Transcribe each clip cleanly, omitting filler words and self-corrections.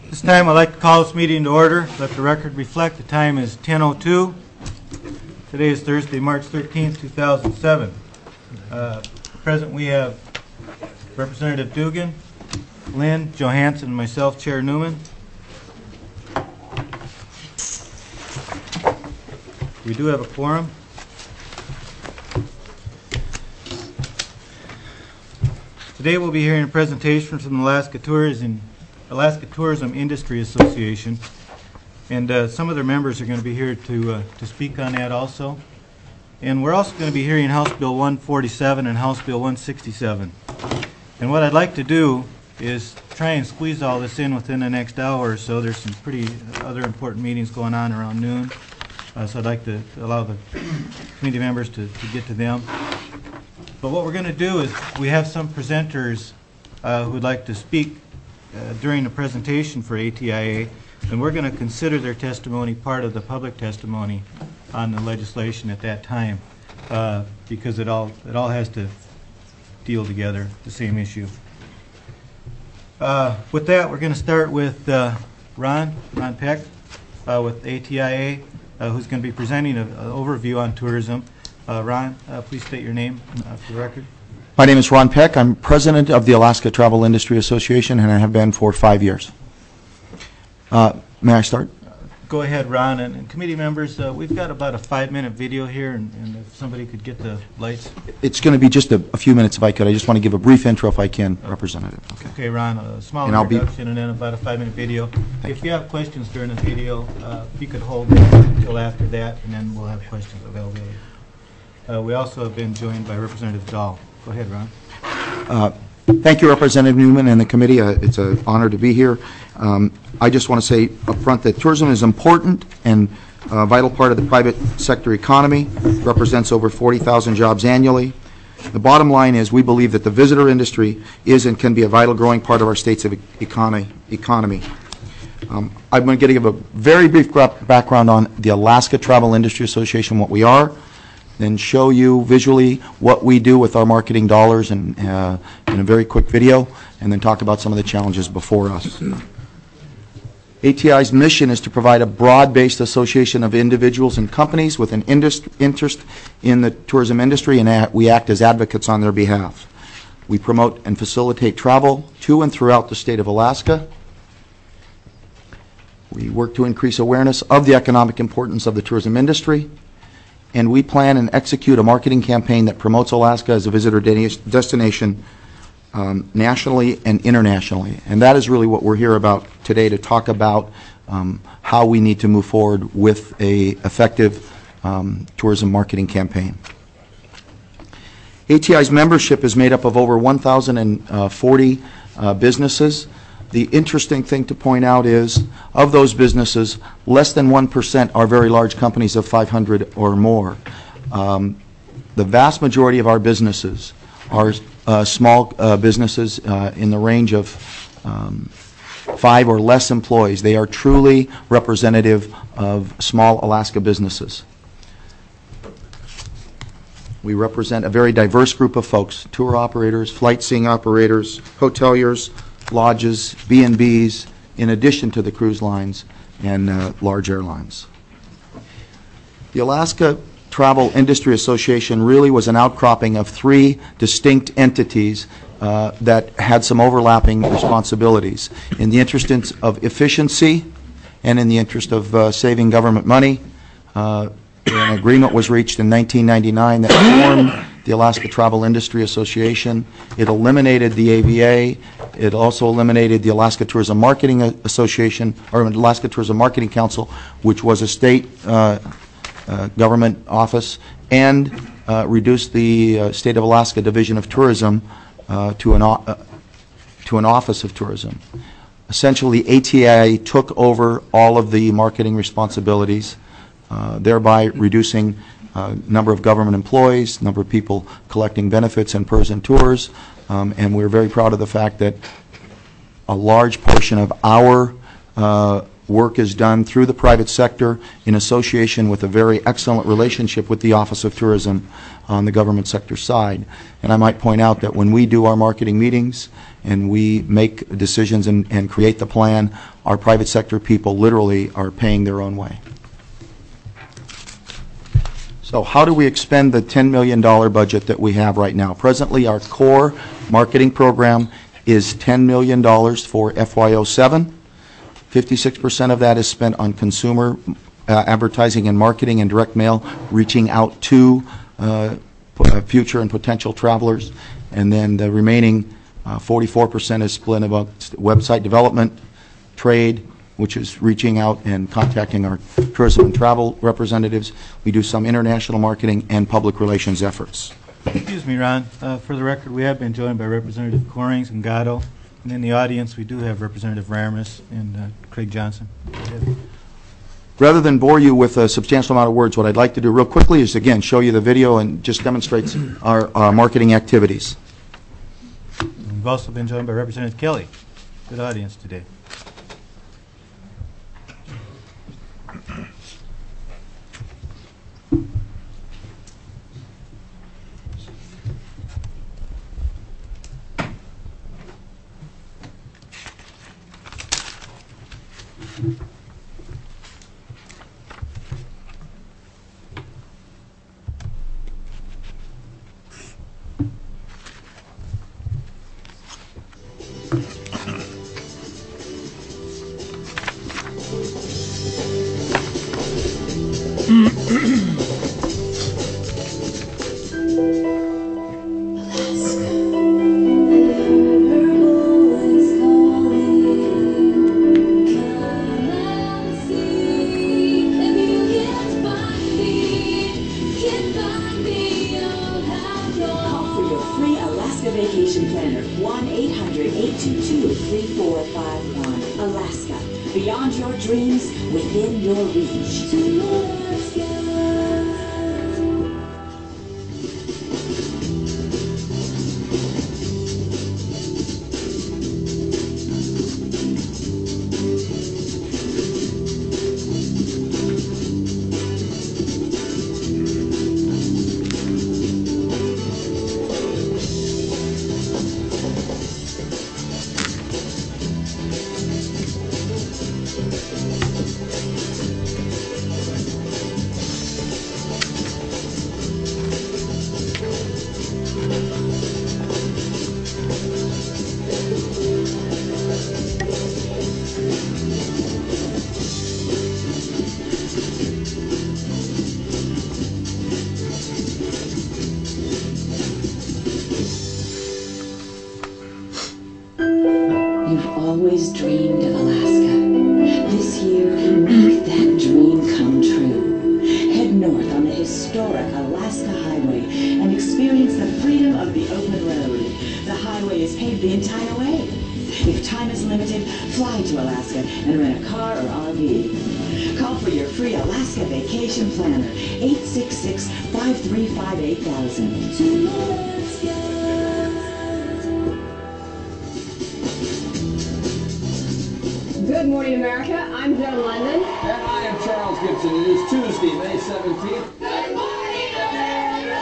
This time I'd like to call this meeting to order. Let the record reflect the time is 10:02. Today is Thursday, March 13th, 2007. Present we have Representative Dugan, Lynn, Johansson, and myself, Chair Newman. We do have a quorum. Today we'll be hearing a presentation from the Alaska Tourism Industry Association, and some of their members are going to be here to speak on that also. And we're also going to be hearing House Bill 147 and House Bill 167. And what I'd like to do is try and squeeze all this in within the next hour or so. There's some pretty other important meetings going on around noon, so I'd like to allow the committee members to get to them. But what we're going to do is we have some presenters who would like to speak during the presentation for ATIA, and we're going to consider their testimony part of the public testimony on the legislation at that time, because it all has to deal together, the same issue. With that, we're going to start with Ron Peck with ATIA, who's going to be presenting an overview on tourism. Ron, please state your name for the record. My name is Ron Peck. I'm president of the Alaska Travel Industry Association, and I have been for 5 years. May I start? Go ahead, Ron. And committee members, we've got about a 5-minute video here, and if somebody could get the lights. It's going to be just a few minutes if I could. I just want to give a brief intro if I can, Representative. Okay, Ron, a small introduction and then about a 5-minute video. If you have questions during the video, you could hold it until after that, and then we'll have questions available. We also have been joined by Representative Dahl. Go ahead, Ron. Thank you, Representative Newman and the committee. It's an honor to be here. I just want to say up front that tourism is important and a vital part of the private sector economy. It represents over 40,000 jobs annually. The bottom line is we believe that the visitor industry is and can be a vital growing part of our state's economy. I'm going to give a very brief background on the Alaska Travel Industry Association, what we are, then show you visually what we do with our marketing dollars in a very quick video, and then talk about some of the challenges before us. ATI's mission is to provide a broad-based association of individuals and companies with an interest in the tourism industry, and we act as advocates on their behalf. We promote and facilitate travel to and throughout the state of Alaska. We work to increase awareness of the economic importance of the tourism industry, and we plan and execute a marketing campaign that promotes Alaska as a visitor destination nationally and internationally. And that is really what we're here about today, to talk about how we need to move forward with an effective tourism marketing campaign. ATI's membership is made up of over 1,040 businesses. The interesting thing to point out is, of those businesses, less than 1% are very large companies of 500 or more. The vast majority of our businesses are small businesses in the range of 5 or less employees. They are truly representative of small Alaska businesses. We represent a very diverse group of folks: tour operators, flight seeing operators, hoteliers, lodges, B&Bs, in addition to the cruise lines and large airlines. The Alaska Travel Industry Association really was an outcropping of 3 distinct entities that had some overlapping responsibilities. In the interest of efficiency and in the interest of saving government money, an agreement was reached in 1999 that formed the Alaska Travel Industry Association. It eliminated the AVA. It also eliminated the Alaska Tourism Marketing Association, or Alaska Tourism Marketing Council, which was a state government office, and reduced the State of Alaska Division of Tourism to an Office of Tourism. Essentially, ATIA took over all of the marketing responsibilities, thereby reducing number of government employees, number of people collecting benefits and PERS and tours, and we're very proud of the fact that a large portion of our work is done through the private sector in association with a very excellent relationship with the Office of Tourism on the government sector side. And I might point out that when we do our marketing meetings and we make decisions and create the plan, our private sector people literally are paying their own way. So how do we expend the $10 million budget that we have right now? Presently, our core marketing program is $10 million for FY07. 56% of that is spent on consumer advertising and marketing and direct mail, reaching out to future and potential travelers. And then the remaining 44% is split about website development, trade, which is reaching out and contacting our tourism and travel representatives. We do some international marketing and public relations efforts. Excuse me, Ron. For the record, we have been joined by Representative Corings and Gatto. And in the audience, we do have Representative Raramis and Craig Johnson. Rather than bore you with a substantial amount of words, what I'd like to do real quickly is, again, show you the video and just demonstrates our marketing activities. We've also been joined by Representative Kelly. Good audience today. Vacation Planner, 1-800-822-3451. Alaska, beyond your dreams, within your reach. You've always dreamed of Alaska. This year, make that dream come true. Head north on the historic Alaska Highway and experience the freedom of the open road. The highway is paved the entire way. If time is limited, fly to Alaska and rent a car or RV. Call for your free Alaska Vacation Planner, 866-535-8000. Good morning, America. I'm Joan London. And I am Charles Gibson. It is Tuesday, May 17th. Good morning, America!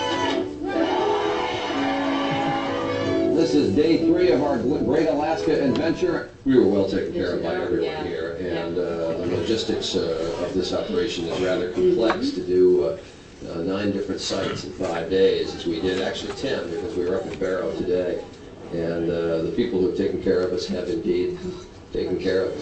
This is day 3 of our Great Alaska Adventure. We were well taken care of by everyone here, and the logistics of this operation is rather complex to do 9 different sites in 5 days, as we did actually 10 because we were up in Barrow today. And the people who have taken care of us have indeed taken care of us.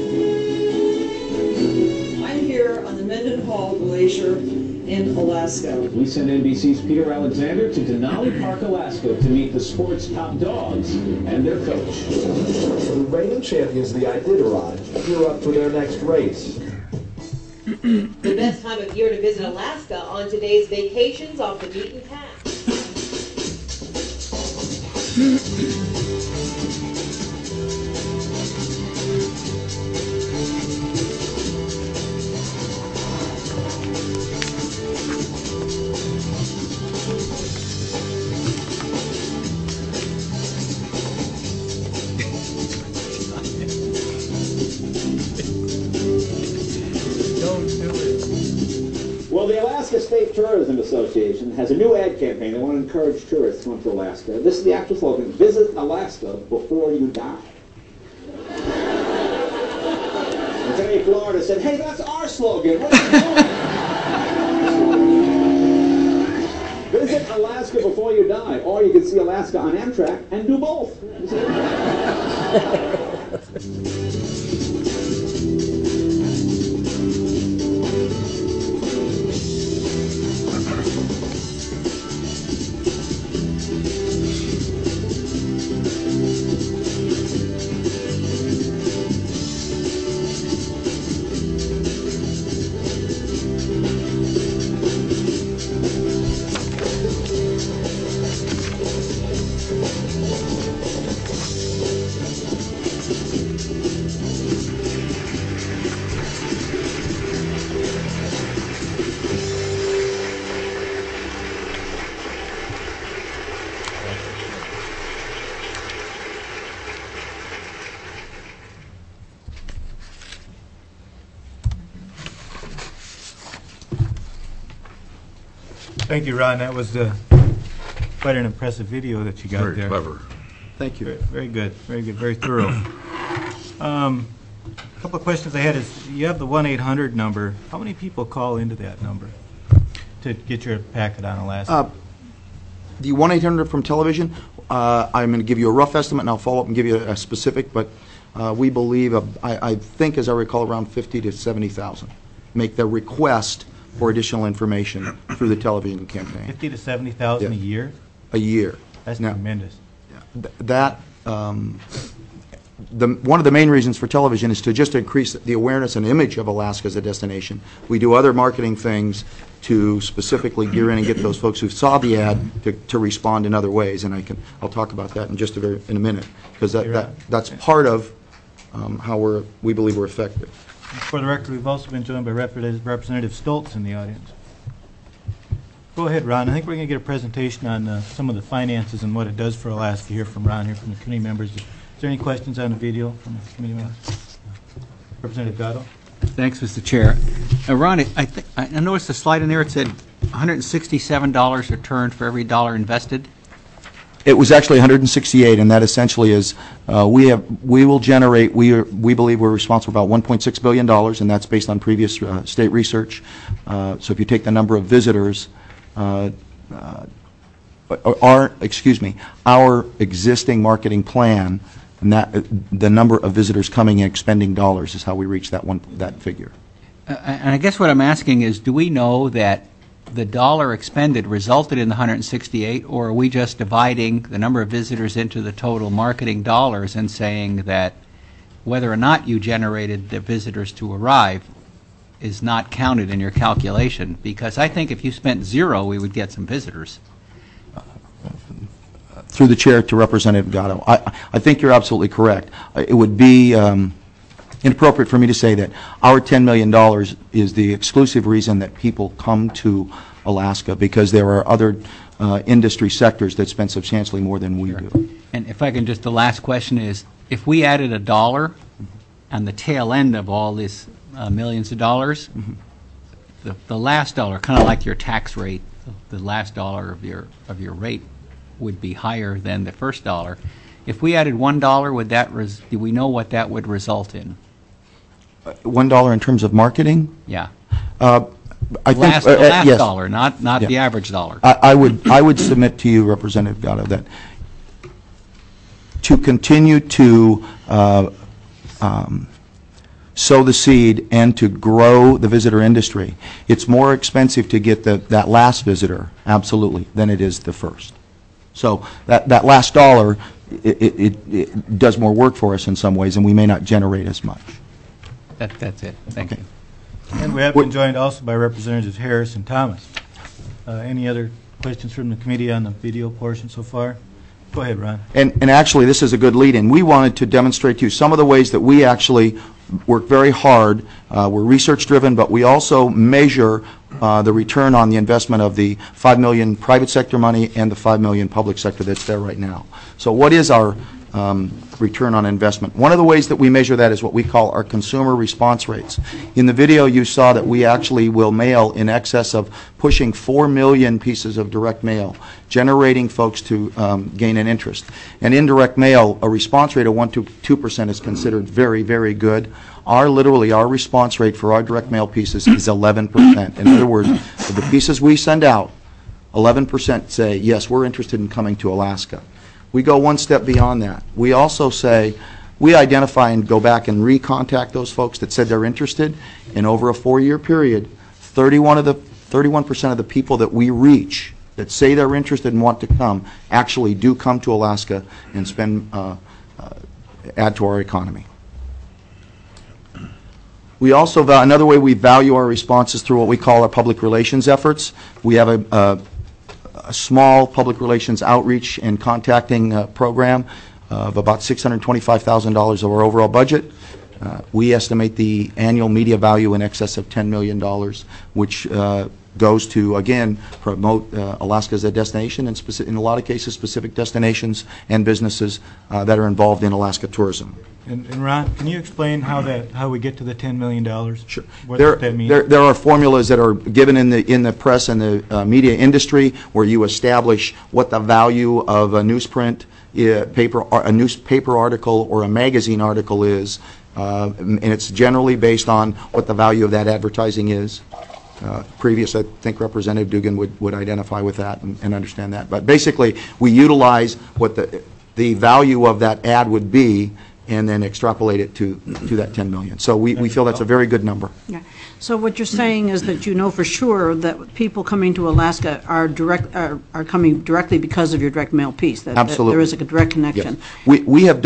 I'm here on the Mendenhall Glacier in Alaska. We send NBC's Peter Alexander to Denali Park, Alaska to meet the sport's top dogs and their coach. The reigning champions of the Iditarod gear up for their next race. The best time of year to visit Alaska on today's Vacations Off the Beaten Path. Alaska State Tourism Association has a new ad campaign. They want to encourage tourists to come to Alaska. This is the actual slogan: visit Alaska before you die. And today Florida said, hey, that's our slogan. What are you doing? Visit Alaska before you die. Or you can see Alaska on Amtrak and do both. Thank you, Ron. That was quite an impressive video that you got there. Very clever. Thank you. Very good, very good, very thorough. A couple of questions I had is, you have the 1-800 number. How many people call into that number to get your packet on Alaska? The 1-800 from television, I'm going to give you a rough estimate, and I'll follow up and give you a specific, but we believe, I think, as I recall, around 50 to 70,000 make the request for additional information through the television campaign. 50 to 70,000 a year? A year. That's now, tremendous. One of the main reasons for television is to just increase the awareness and image of Alaska as a destination. We do other marketing things to specifically gear in and get those folks who saw the ad to respond in other ways, and I'll talk about that in just in a minute, because that's part of how we believe we're effective. For the record, we've also been joined by Representative Stoltz in the audience. Go ahead, Ron. I think we're going to get a presentation on some of the finances and what it does for Alaska here from Ron, here from the committee members. Is there any questions on the video from the committee members? Representative Gatto. Thanks, Mr. Chair. Ron, I noticed the slide in there. It said $167 returned for every dollar invested. It was actually 168, and that essentially is we will generate. We believe we're responsible for about $1.6 billion, and that's based on previous state research. So if you take the number of visitors, our existing marketing plan, and the number of visitors coming and expending dollars is how we reach that figure. And I guess what I'm asking is, do we know that the dollar expended resulted in the 168, or are we just dividing the number of visitors into the total marketing dollars and saying that whether or not you generated the visitors to arrive is not counted in your calculation? Because I think if you spent zero, we would get some visitors. Through the chair to Representative Gatto, I think you're absolutely correct. It would be inappropriate for me to say that our $10 million is the exclusive reason that people come to Alaska, because there are other industry sectors that spend substantially more than we do. And if I can just, the last question is, if we added $1 on the tail end of all this millions of dollars, the last dollar, kind of like your tax rate, the last dollar of your rate would be higher than the first dollar. If we added $1, would that do we know what that would result in? $1 in terms of marketing? Yeah. I think last yes. dollar, not the average dollar. I would submit to you, Representative Gatto, that to continue to sow the seed and to grow the visitor industry, it's more expensive to get that last visitor, absolutely, than it is the first. So that last dollar, it does more work for us in some ways, and we may not generate as much. That's it. Thank you. And we have been joined also by Representatives Harris and Thomas. Any other questions from the committee on the video portion so far? Go ahead, Ron. And actually, this is a good lead-in. We wanted to demonstrate to you some of the ways that we actually work very hard. We're research-driven, but we also measure the return on the investment of the $5 million private sector money and the $5 million public sector that's there right now. So what is our return on investment. One of the ways that we measure that is what we call our consumer response rates. In the video, you saw that we actually will mail in excess of pushing 4 million pieces of direct mail, generating folks to gain an interest. And in direct mail, a response rate of 1 to 2% is considered very, very good. Our response rate for our direct mail pieces is 11%. In other words, of the pieces we send out, 11% say, yes, we're interested in coming to Alaska. We go one step beyond that. We also say, we identify and go back and recontact those folks that said they're interested, and over a 4-year period, 31% of the people that we reach that say they're interested and want to come actually do come to Alaska and add to our economy. We also, another way we value our responses through what we call our public relations efforts. We have a small public relations outreach and contacting program of about $625,000 of our overall budget. We estimate the annual media value in excess of $10 million, which goes to, again, promote Alaska as a destination, and in a lot of cases, specific destinations and businesses that are involved in Alaska tourism. And Ron, can you explain how we get to the $10 million? Sure. What does that mean? There are formulas that are given in the press and the media industry where you establish what the value of a newsprint a newspaper article or a magazine article is, and it's generally based on what the value of that advertising is. I think Representative Dugan would identify with that and understand that. But basically, we utilize what the value of that ad would be and then extrapolate it to that $10 million. So we feel that's a very good number. Yeah. So what you're saying is that you know for sure that people coming to Alaska are coming directly because of your direct mail piece. That Absolutely. There is a direct connection. Yes. We have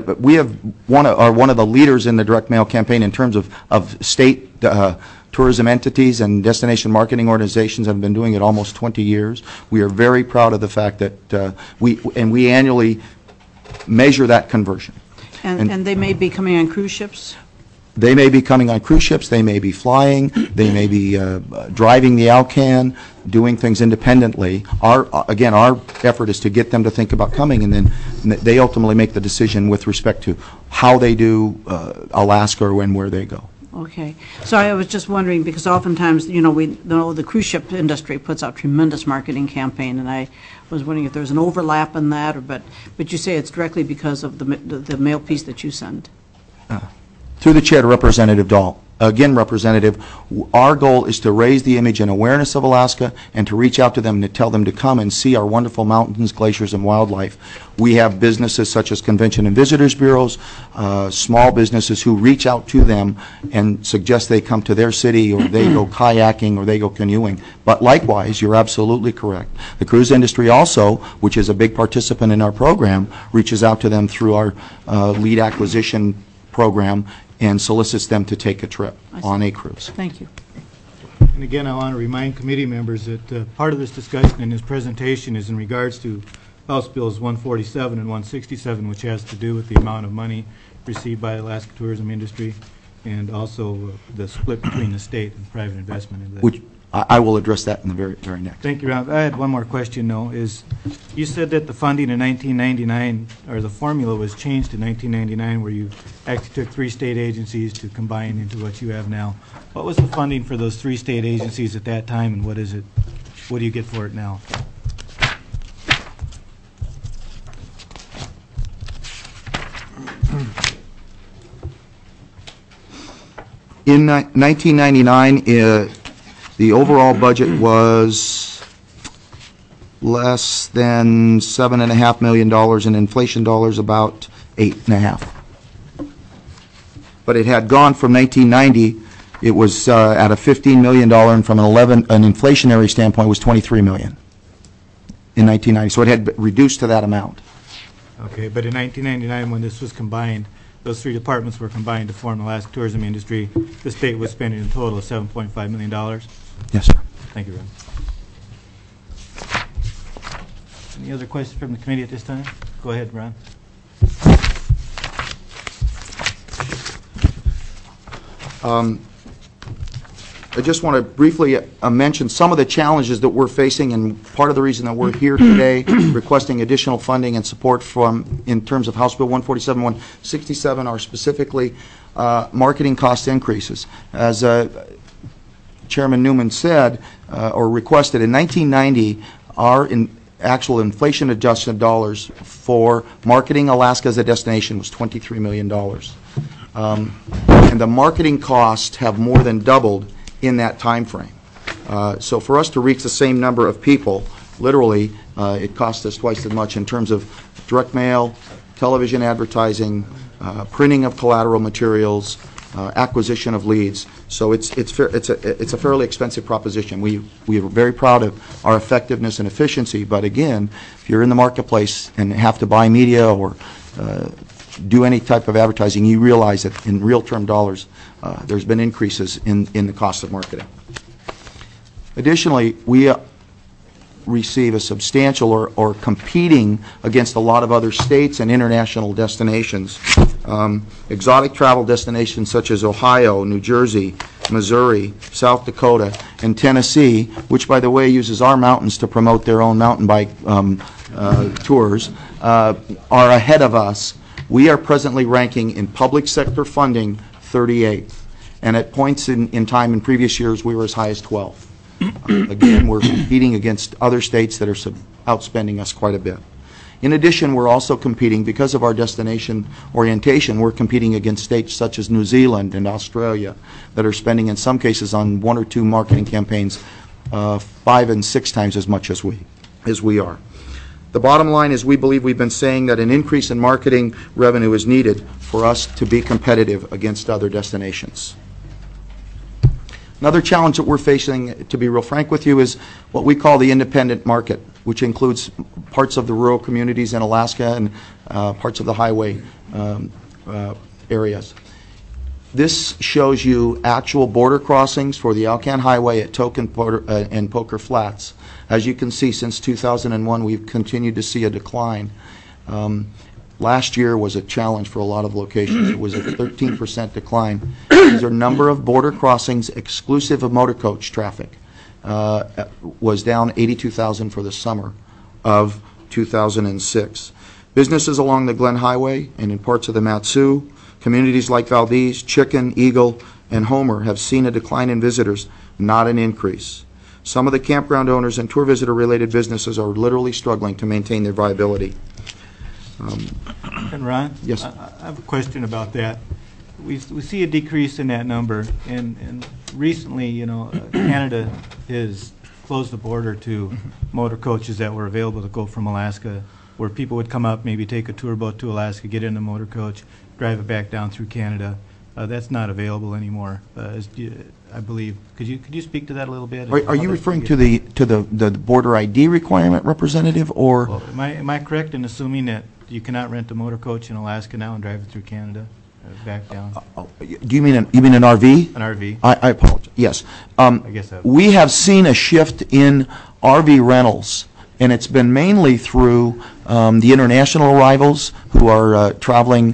one of the leaders in the direct mail campaign in terms of state tourism entities and destination marketing organizations have been doing it almost 20 years. We are very proud of the fact that we annually measure that conversion. And they may be coming on cruise ships? They may be coming on cruise ships, they may be flying, they may be driving the Alcan, doing things independently. Our effort is to get them to think about coming, and then they ultimately make the decision with respect to how they do Alaska or where they go. Okay. So I was just wondering, because oftentimes, we know the cruise ship industry puts out tremendous marketing campaign, and I was wondering if there's an overlap in that, but you say it's directly because of the mail piece that you send. Through the chair to Representative Dahl. Again, Representative, our goal is to raise the image and awareness of Alaska and to reach out to them and to tell them to come and see our wonderful mountains, glaciers, and wildlife. We have businesses such as convention and visitors bureaus, small businesses who reach out to them and suggest they come to their city, or they go kayaking, or they go canoeing. But likewise, you're absolutely correct. The cruise industry also, which is a big participant in our program, reaches out to them through our lead acquisition program and solicits them to take a trip on a cruise. Thank you. And again, I want to remind committee members that part of this discussion and this presentation is in regards to House Bills 147 and 167, which has to do with the amount of money received by the Alaska tourism industry, and also the split between the state and private investment in that. Which I will address that in the very next. Thank you, Ron. I had one more question, though. You said that the funding in 1999, or the formula was changed in 1999, where you actually took 3 state agencies to combine into what you have now. What was the funding for those 3 state agencies at that time, and what is it? What do you get for it now? In 1999, the overall budget was less than $7.5 million, in inflation dollars about 8.5. But it had gone from 1990, it was at a $15 million, and from an inflationary standpoint was $23 million in 1990. So it had reduced to that amount. Okay, but in 1999, when this was combined, those 3 departments were combined to form the Alaska tourism industry. The state was spending a total of $7.5 million. Yes, sir. Thank you, Ron. Any other questions from the committee at this time? Go ahead, Ron. I just want to briefly mention some of the challenges that we're facing, and part of the reason that we're here today requesting additional funding and support in terms of House Bill 147, 167 are specifically marketing cost increases. As Chairman Newman said, or requested, in 1990, our actual inflation-adjusted dollars for marketing Alaska as a destination was $23 million. And the marketing costs have more than doubled in that time frame. So for us to reach the same number of people, literally, it cost us twice as much in terms of direct mail, television advertising, printing of collateral materials, acquisition of leads. So it's a fairly expensive proposition. We are very proud of our effectiveness and efficiency, but again, if you're in the marketplace and have to buy media or do any type of advertising, you realize that in real term dollars, there's been increases in the cost of marketing. Additionally, we receive a substantial or competing against a lot of other states and international destinations. Exotic travel destinations such as Ohio, New Jersey, Missouri, South Dakota, and Tennessee, which, by the way, uses our mountains to promote their own mountain bike tours, are ahead of us. We are presently ranking in public sector funding 38th, and at points in time in previous years, we were as high as 12th. Again, we're competing against other states that are outspending us quite a bit. In addition, we're also competing, because of our destination orientation, we're competing against states such as New Zealand and Australia that are spending, in some cases, on 1 or 2 marketing campaigns 5 and 6 times as much as we are. The bottom line is we believe we've been saying that an increase in marketing revenue is needed for us to be competitive against other destinations. Another challenge that we're facing, to be real frank with you, is what we call the independent market, which includes parts of the rural communities in Alaska and parts of the highway areas. This shows you actual border crossings for the Alcan Highway at Tok and Poker Flats. As you can see, since 2001, we've continued to see a decline. Last year was a challenge for a lot of locations. It was a 13% decline. These are number of border crossings exclusive of motor coach traffic. Was down 82,000 for the summer of 2006. Businesses along the Glen Highway and in parts of the Mat-Su, communities like Valdez, Chicken, Eagle, and Homer have seen a decline in visitors, not an increase. Some of the campground owners and tour visitor-related businesses are literally struggling to maintain their viability. And Ron? Yes. I have a question about that. We see a decrease in that number, and recently, Canada has closed the border to motor coaches that were available to go from Alaska, where people would come up, maybe take a tour boat to Alaska, get in a motor coach, drive it back down through Canada. That's not available anymore, I believe. Could you speak to that a little bit? Are you referring to the border ID requirement, Representative, or? Well, am I correct in assuming that you cannot rent a motor coach in Alaska now and drive it through Canada, back down? Do you mean an RV? An RV. I apologize. Yes. I guess we have seen a shift in RV rentals, and it's been mainly through the international arrivals who are traveling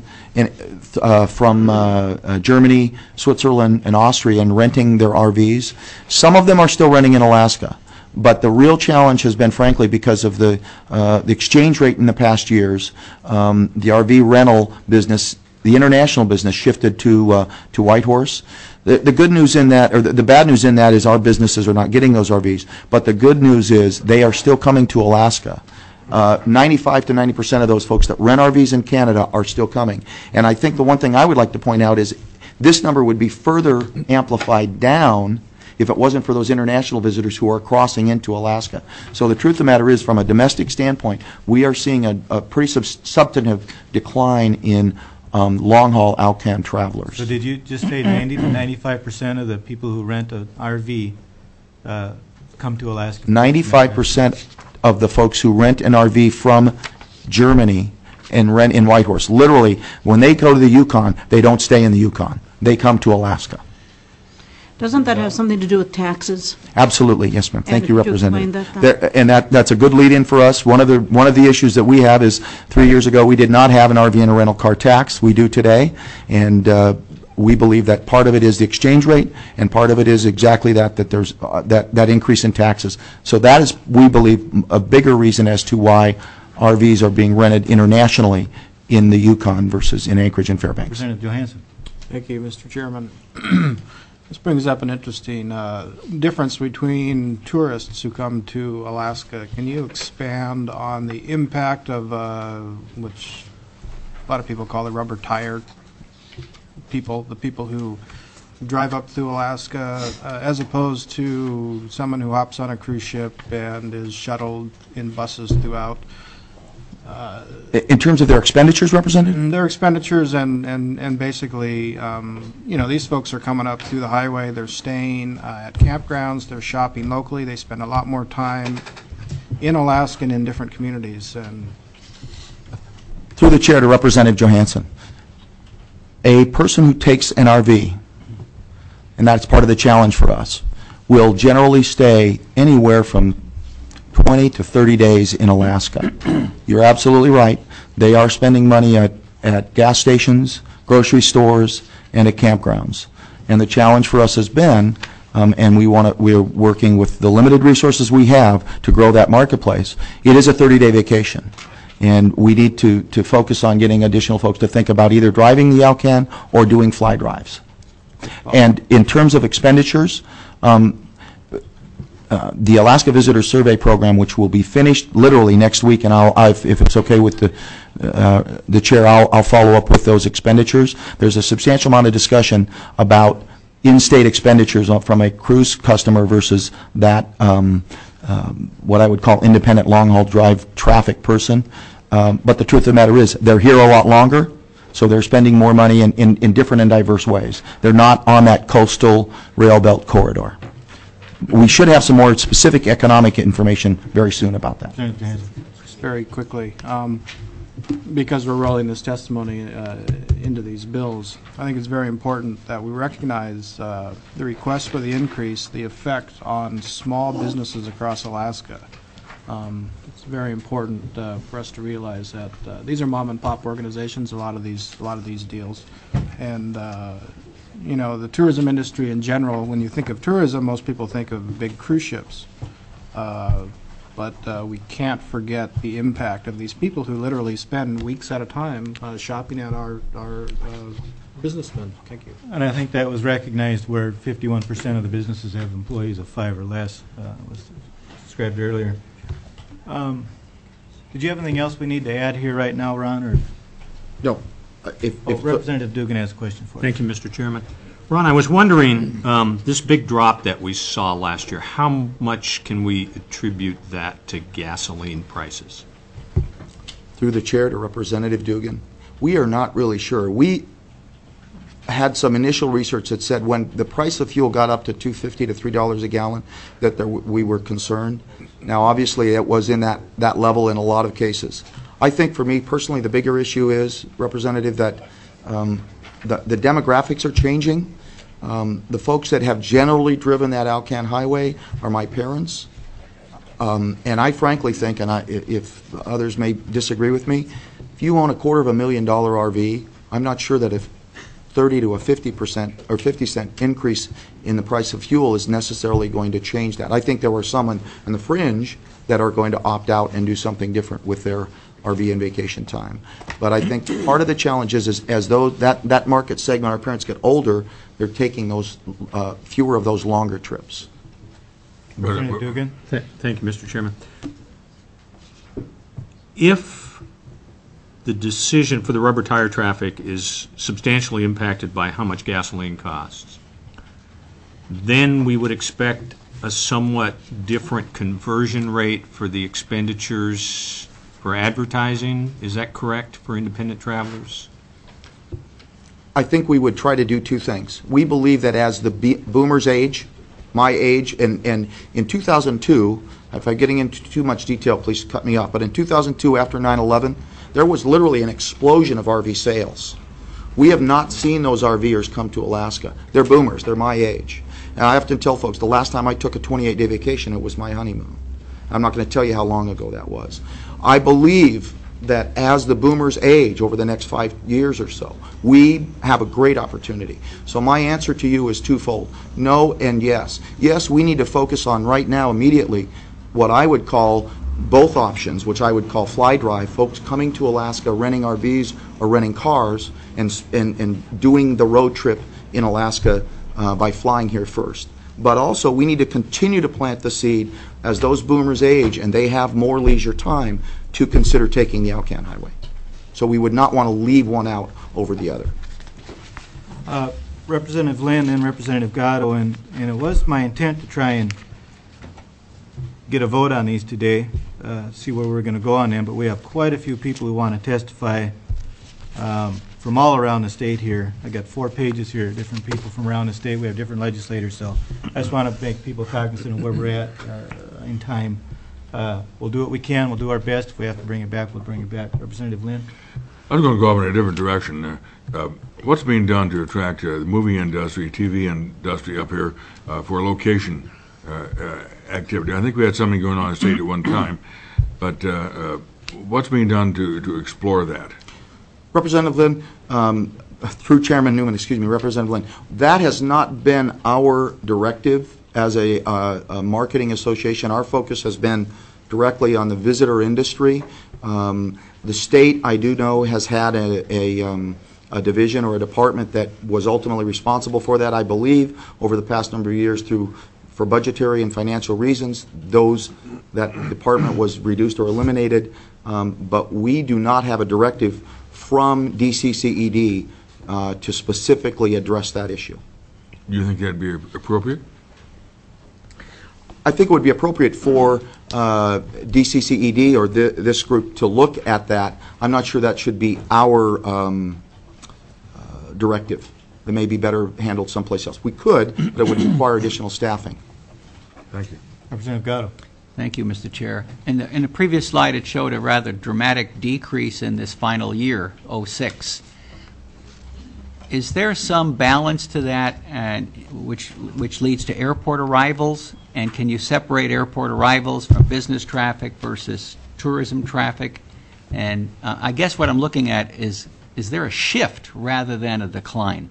from Germany, Switzerland, and Austria and renting their RVs. Some of them are still renting in Alaska. But the real challenge has been, frankly, because of the exchange rate in the past years. The RV rental business, the international business, shifted to Whitehorse. The good news in that, or the bad news in that, is our businesses are not getting those RVs. But the good news is they are still coming to Alaska. 95 to 90% of those folks that rent RVs in Canada are still coming. And I think the one thing I would like to point out is this number would be further amplified down if it wasn't for those international visitors who are crossing into Alaska. So the truth of the matter is, from a domestic standpoint, we are seeing a pretty substantive decline in long-haul Alcan travelers. So did you just say 90 to 95% of the people who rent an RV come to Alaska? 95% of the folks who rent an RV from Germany and rent in Whitehorse. Literally, when they go to the Yukon, they don't stay in the Yukon. They come to Alaska. Doesn't that have something to do with taxes? Absolutely, yes, ma'am. Thank you, could you Representative. explain that? And that's a good lead-in for us. One of the issues that we have is 3 years ago we did not have an RV and a rental car tax. We do today, and we believe that part of it is the exchange rate, and part of it is exactly that there's that increase in taxes. So that is, we believe, a bigger reason as to why RVs are being rented internationally in the Yukon versus in Anchorage and Fairbanks. Representative Johansson. Thank you, Mr. Chairman. This brings up an interesting difference between tourists who come to Alaska. Can you expand on the impact of which a lot of people call the rubber tire people, the people who drive up through Alaska, as opposed to someone who hops on a cruise ship and is shuttled in buses throughout? In terms of their expenditures, Representative? Their expenditures and basically, these folks are coming up through the highway, they're staying at campgrounds, they're shopping locally, they spend a lot more time in Alaska and in different communities. And through the chair to Representative Johansson, a person who takes an RV, and that's part of the challenge for us, will generally stay anywhere from 20 to 30 days in Alaska. You're absolutely right. They are spending money at gas stations, grocery stores, and at campgrounds. And the challenge for us has been, and we're working with the limited resources we have to grow that marketplace. It is a 30-day vacation. And we need to focus on getting additional folks to think about either driving the Alcan or doing fly drives. And in terms of expenditures, the Alaska Visitor Survey Program, which will be finished literally next week, and if it's okay with the chair, I'll follow up with those expenditures. There's a substantial amount of discussion about in-state expenditures from a cruise customer versus that what I would call independent long-haul drive traffic person. But the truth of the matter is, they're here a lot longer, so they're spending more money in different and diverse ways. They're not on that coastal rail belt corridor. We should have some more specific economic information very soon about that. just very quickly, because we're rolling this testimony into these bills, I think it's very important that we recognize the request for the increase, the effect on small businesses across Alaska. It's very important for us to realize that these are mom and pop organizations. A lot of these deals, and the tourism industry in general. When you think of tourism, most people think of big cruise ships, but we can't forget the impact of these people who literally spend weeks at a time shopping at our businessmen. Thank you. And I think that was recognized where 51% of the businesses have employees of 5 or less, was described earlier. Did you have anything else we need to add here right now, Ron? Or? No. Representative Dugan has a question for you. Thank you, Mr. Chairman. Ron, I was wondering, this big drop that we saw last year, how much can we attribute that to gasoline prices? Through the chair to Representative Dugan, we are not really sure. We had some initial research that said when the price of fuel got up to $2.50 to $3 a gallon, that we were concerned. Now, obviously, it was in that level in a lot of cases. I think for me personally, the bigger issue is, Representative, that the demographics are changing. The folks that have generally driven that Alcan Highway are my parents. And I frankly think, and if others may disagree with me, if you own a $250,000 RV, I'm not sure that if 30 to a 50% or 50-cent increase in the price of fuel is necessarily going to change that. I think there were some on the fringe that are going to opt out and do something different with their RV and vacation time. But I think part of the challenge is as though that market segment, our parents get older, they're taking those fewer of those longer trips. Representative Dugan. Thank you, Mr. Chairman. If the decision for the rubber tire traffic is substantially impacted by how much gasoline costs, then we would expect a somewhat different conversion rate for the expenditures for advertising. Is that correct for independent travelers? I think we would try to do two things. We believe that as the boomers age, my age, and in 2002, if I'm getting into too much detail, please cut me off, but in 2002, after 9/11, there was literally an explosion of RV sales. We have not seen those RVers come to Alaska. They're boomers. They're my age. And I have to tell folks, the last time I took a 28-day vacation, it was my honeymoon. I'm not going to tell you how long ago that was. I believe that as the boomers age over the next 5 years or so, we have a great opportunity. So my answer to you is twofold: no and yes. Yes, we need to focus on right now, immediately, what I would call both options, which I would call fly drive, folks coming to Alaska, renting RVs or renting cars, and doing the road trip in Alaska by flying here first. But also, we need to continue to plant the seed as those boomers age and they have more leisure time to consider taking the Alcan Highway. So we would not want to leave one out over the other. Representative Lynn and Representative Gatto, and it was my intent to try and get a vote on these today, see where we're going to go on them, but we have quite a few people who want to testify from all around the state here. I got 4 pages here, different people from around the state. We have different legislators, so I just want to make people cognizant of where we're at in time. We'll do what we can. We'll do our best. If we have to bring it back, we'll bring it back. Representative Lynn? I'm going to go off in a different direction. What's being done to attract the movie industry, TV industry up here for location activity? I think we had something going on in the state at one time, but what's being done to explore that? Representative Lynn, through Chairman Newman, Representative Lynn, that has not been our directive as a marketing association. Our focus has been directly on the visitor industry. The state, I do know, has had a division or a department that was ultimately responsible for that. I believe over the past number of years, for budgetary and financial reasons, that department was reduced or eliminated. But we do not have a directive from DCCED to specifically address that issue. Do you think that'd be appropriate? I think it would be appropriate for DCCED or this group to look at that. I'm not sure that should be our directive. It may be better handled someplace else. We could, but it would require additional staffing. Thank you. Representative Gatto. Thank you, Mr. Chair. In the previous slide, it showed a rather dramatic decrease in this final year, '06. Is there some balance to that, which leads to airport arrivals? And can you separate airport arrivals from business traffic versus tourism traffic? And I guess what I'm looking at is there a shift rather than a decline?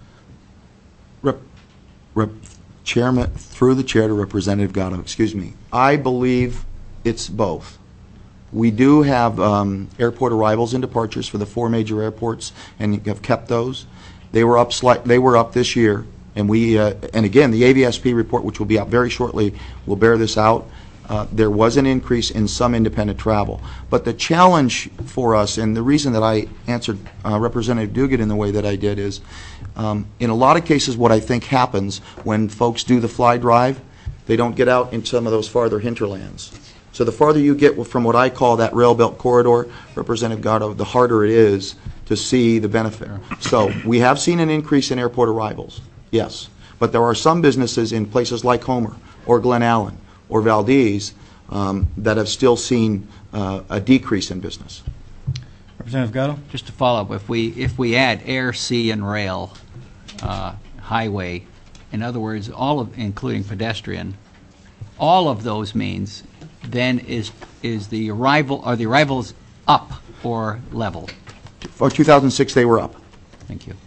Chairman, through the chair to Representative Gatto, I believe it's both. We do have airport arrivals and departures for the 4 major airports, and have kept those. They were up this year, and and again, the AVSP report, which will be out very shortly, will bear this out. There was an increase in some independent travel, but the challenge for us, and the reason that I answered Representative Duguid in the way that I did, is in a lot of cases what I think happens when folks do the fly drive, they don't get out in some of those farther hinterlands. So the farther you get from what I call that rail belt corridor, Representative Gatto, the harder it is to see the benefit. So we have seen an increase in airport arrivals, yes, but there are some businesses in places like Homer or Glen Allen or Valdez that have still seen a decrease in business. Representative Gatto? Just to follow up, if we add air, sea, and rail, highway, in other words, including pedestrian, all of those means, then is the arrivals up or level? For 2006, they were up. Thank you.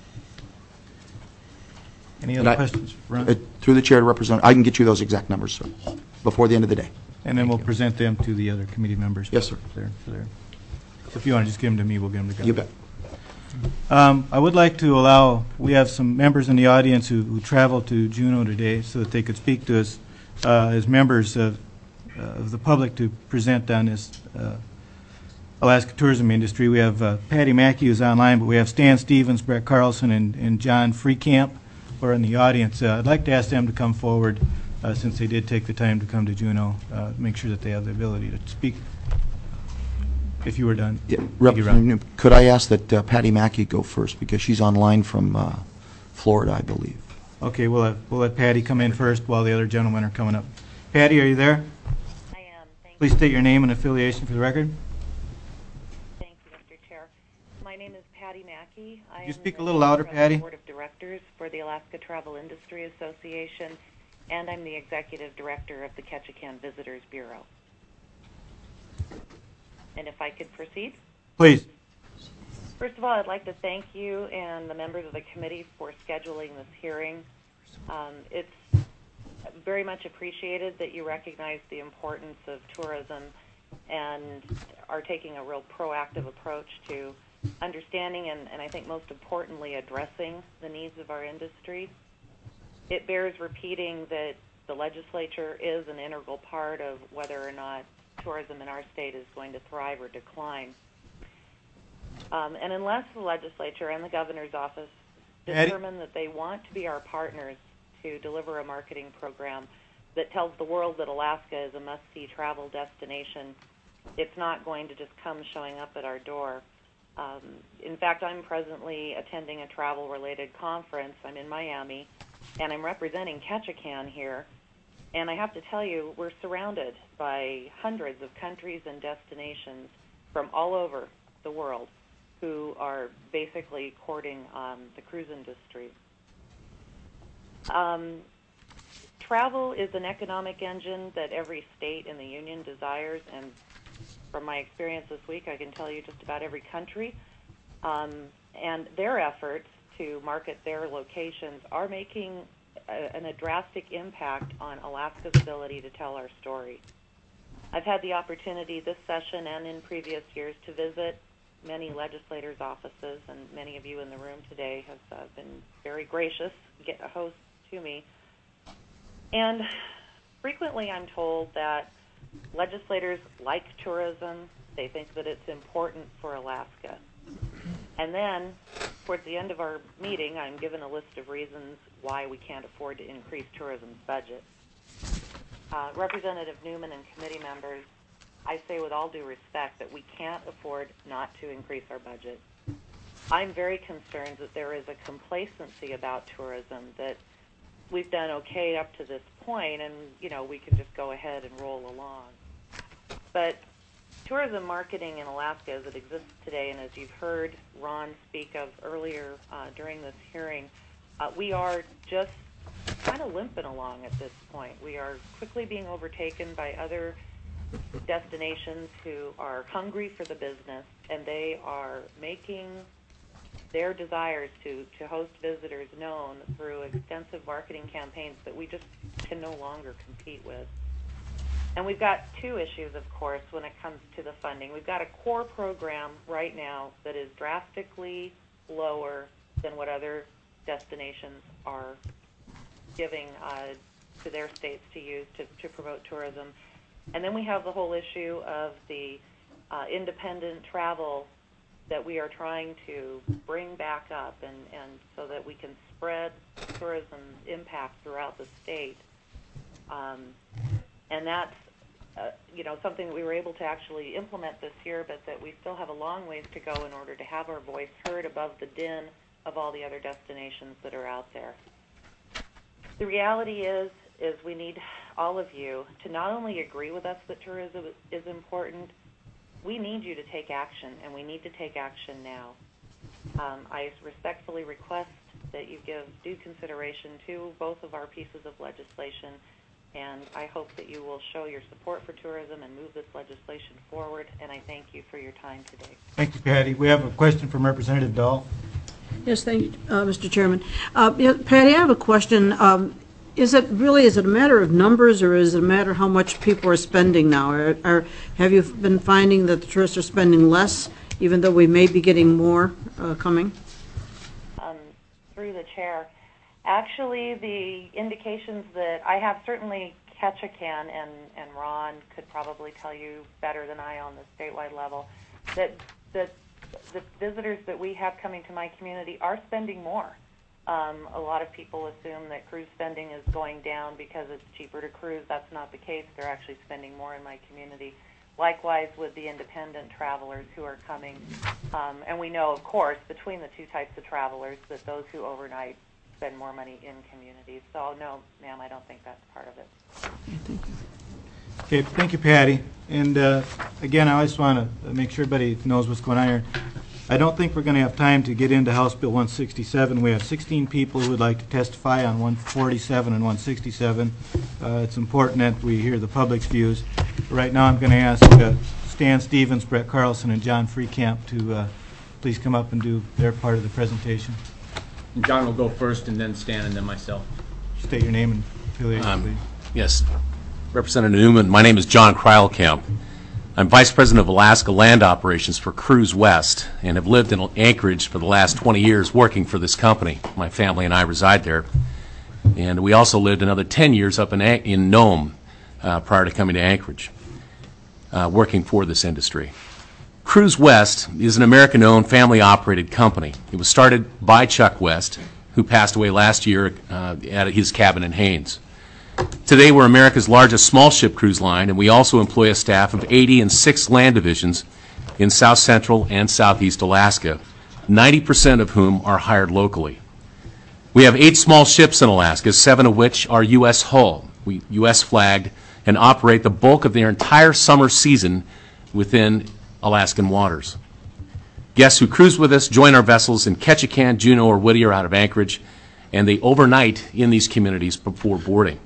Any other questions? Through the chair to Representative, I can get you those exact numbers, sir, before the end of the day. And then we'll present them to the other committee members. Yes, sir. If you want to just give them to me, we'll give them to Gatto. You bet. I would like to allow, we have some members in the audience who traveled to Juneau today so that they could speak to us as members of the public to present on this Alaska tourism industry. We have Patty Mackey who's online, but we have Stan Stevens, Brett Carlson, and John Freecamp who are in the audience. I'd like to ask them to come forward since they did take the time to come to Juneau, make sure that they have the ability to speak. If you were done. Yeah, Representative, could I ask that Patty Mackey go first, because she's online from Florida, I believe. Okay, we'll let Patty come in first while the other gentlemen are coming up. Patty, are you there? I am. Please state your name and affiliation for the record. Thank you, Mr. Chair. My name is Patty Mackey. Could you speak a little louder, Patty? I'm the Board of Directors for the Alaska Travel Industry Association, and I'm the Executive Director of the Ketchikan Visitors Bureau. And if I could proceed? Please. First of all, I'd like to thank you and the members of the committee for scheduling this hearing. It's very much appreciated that you recognize the importance of tourism and are taking a real proactive approach to understanding and I think most importantly addressing the needs of our industry. It bears repeating that the legislature is an integral part of whether or not tourism in our state is going to thrive or decline. And unless the legislature and the governor's office determine that they want to be our partners to deliver a marketing program that tells the world that Alaska is a must-see travel destination, it's not going to just come showing up at our door. In fact, I'm presently attending a travel-related conference. I'm in Miami, and I'm representing Ketchikan here. And I have to tell you, we're surrounded by hundreds of countries and destinations from all over the world who are basically courting the cruise industry. Travel is an economic engine that every state in the Union desires, and from my experience this week, I can tell you just about every country. And their efforts to market their locations are making a drastic impact on Alaska's ability to tell our story. I've had the opportunity this session and in previous years to visit many legislators' offices, and many of you in the room today have been very gracious, get a host to me. And frequently I'm told that legislators like tourism, they think that it's important for Alaska. And then, towards the end of our meeting, I'm given a list of reasons why we can't afford to increase tourism's budget. Representative Newman and committee members, I say with all due respect that we can't afford not to increase our budget. I'm very concerned that there is a complacency about tourism, that we've done okay up to this point and, you know, we can just go ahead and roll along. But tourism marketing in Alaska as it exists today, and as you've heard Ron speak of earlier during this hearing, we are just kind of limping along at this point. We are quickly being overtaken by other destinations who are hungry for the business, and they are making their desires to host visitors known through extensive marketing campaigns that we just can no longer compete with. And we've got two issues, of course, when it comes to the funding. We've got a core program right now that is drastically lower than what other destinations are giving to their states to use to promote tourism. And then we have the whole issue of the independent travel that we are trying to bring back up and so that we can spread tourism's impact throughout the state. And that's something that we were able to actually implement this year, but that we still have a long ways to go in order to have our voice heard above the din of all the other destinations that are out there. The reality is we need all of you to not only agree with us that tourism is important, we need you to take action, and we need to take action now. I respectfully request that you give due consideration to both of our pieces of legislation, and I hope that you will show your support for tourism and move this legislation forward, and I thank you for your time today. Thank you, Patty. We have a question from Representative Dahl. Yes, thank you, Mr. Chairman. Patty, I have a question. Is it a matter of numbers, or is it a matter of how much people are spending now? Or have you been finding that the tourists are spending less, even though we may be getting more coming? Through the chair, actually, the indications that I have, certainly Ketchikan and Ron could probably tell you better than I on the statewide level, that the visitors that we have coming to my community are spending more. A lot of people assume that cruise spending is going down because it's cheaper to cruise. That's not the case. They're actually spending more in my community. Likewise with the independent travelers who are coming. And we know, of course, between the two types of travelers, that those who overnight spend more money in communities. So, no, ma'am, I don't think that's part of it. Okay, thank you, Patty. And again, I just want to make sure everybody knows what's going on here. I don't think we're going to have time to get into House Bill 167. We have 16 people who would like to testify on 147 and 167. It's important that we hear the public's views. Right now I'm going to ask Stan Stevens, Brett Carlson, and John Freecamp to please come up and do their part of the presentation. John will go first, and then Stan, and then myself. State your name and affiliation, please. Yes. Representative Newman, my name is John Kreilkamp. I'm Vice President of Alaska Land Operations for Cruise West and have lived in Anchorage for the last 20 years working for this company. My family and I reside there. And we also lived another 10 years up in Nome prior to coming to Anchorage, working for this industry. Cruise West is an American-owned, family-operated company. It was started by Chuck West, who passed away last year at his cabin in Haines. Today, we're America's largest small ship cruise line, and we also employ a staff of 80 in 6 land divisions in South Central and Southeast Alaska, 90% of whom are hired locally. We have 8 small ships in Alaska, 7 of which are U.S. hull. We U.S. flagged and operate the bulk of their entire summer season within Alaskan waters. Guests who cruise with us join our vessels in Ketchikan, Juneau, or Whittier out of Anchorage, and they overnight in these communities before boarding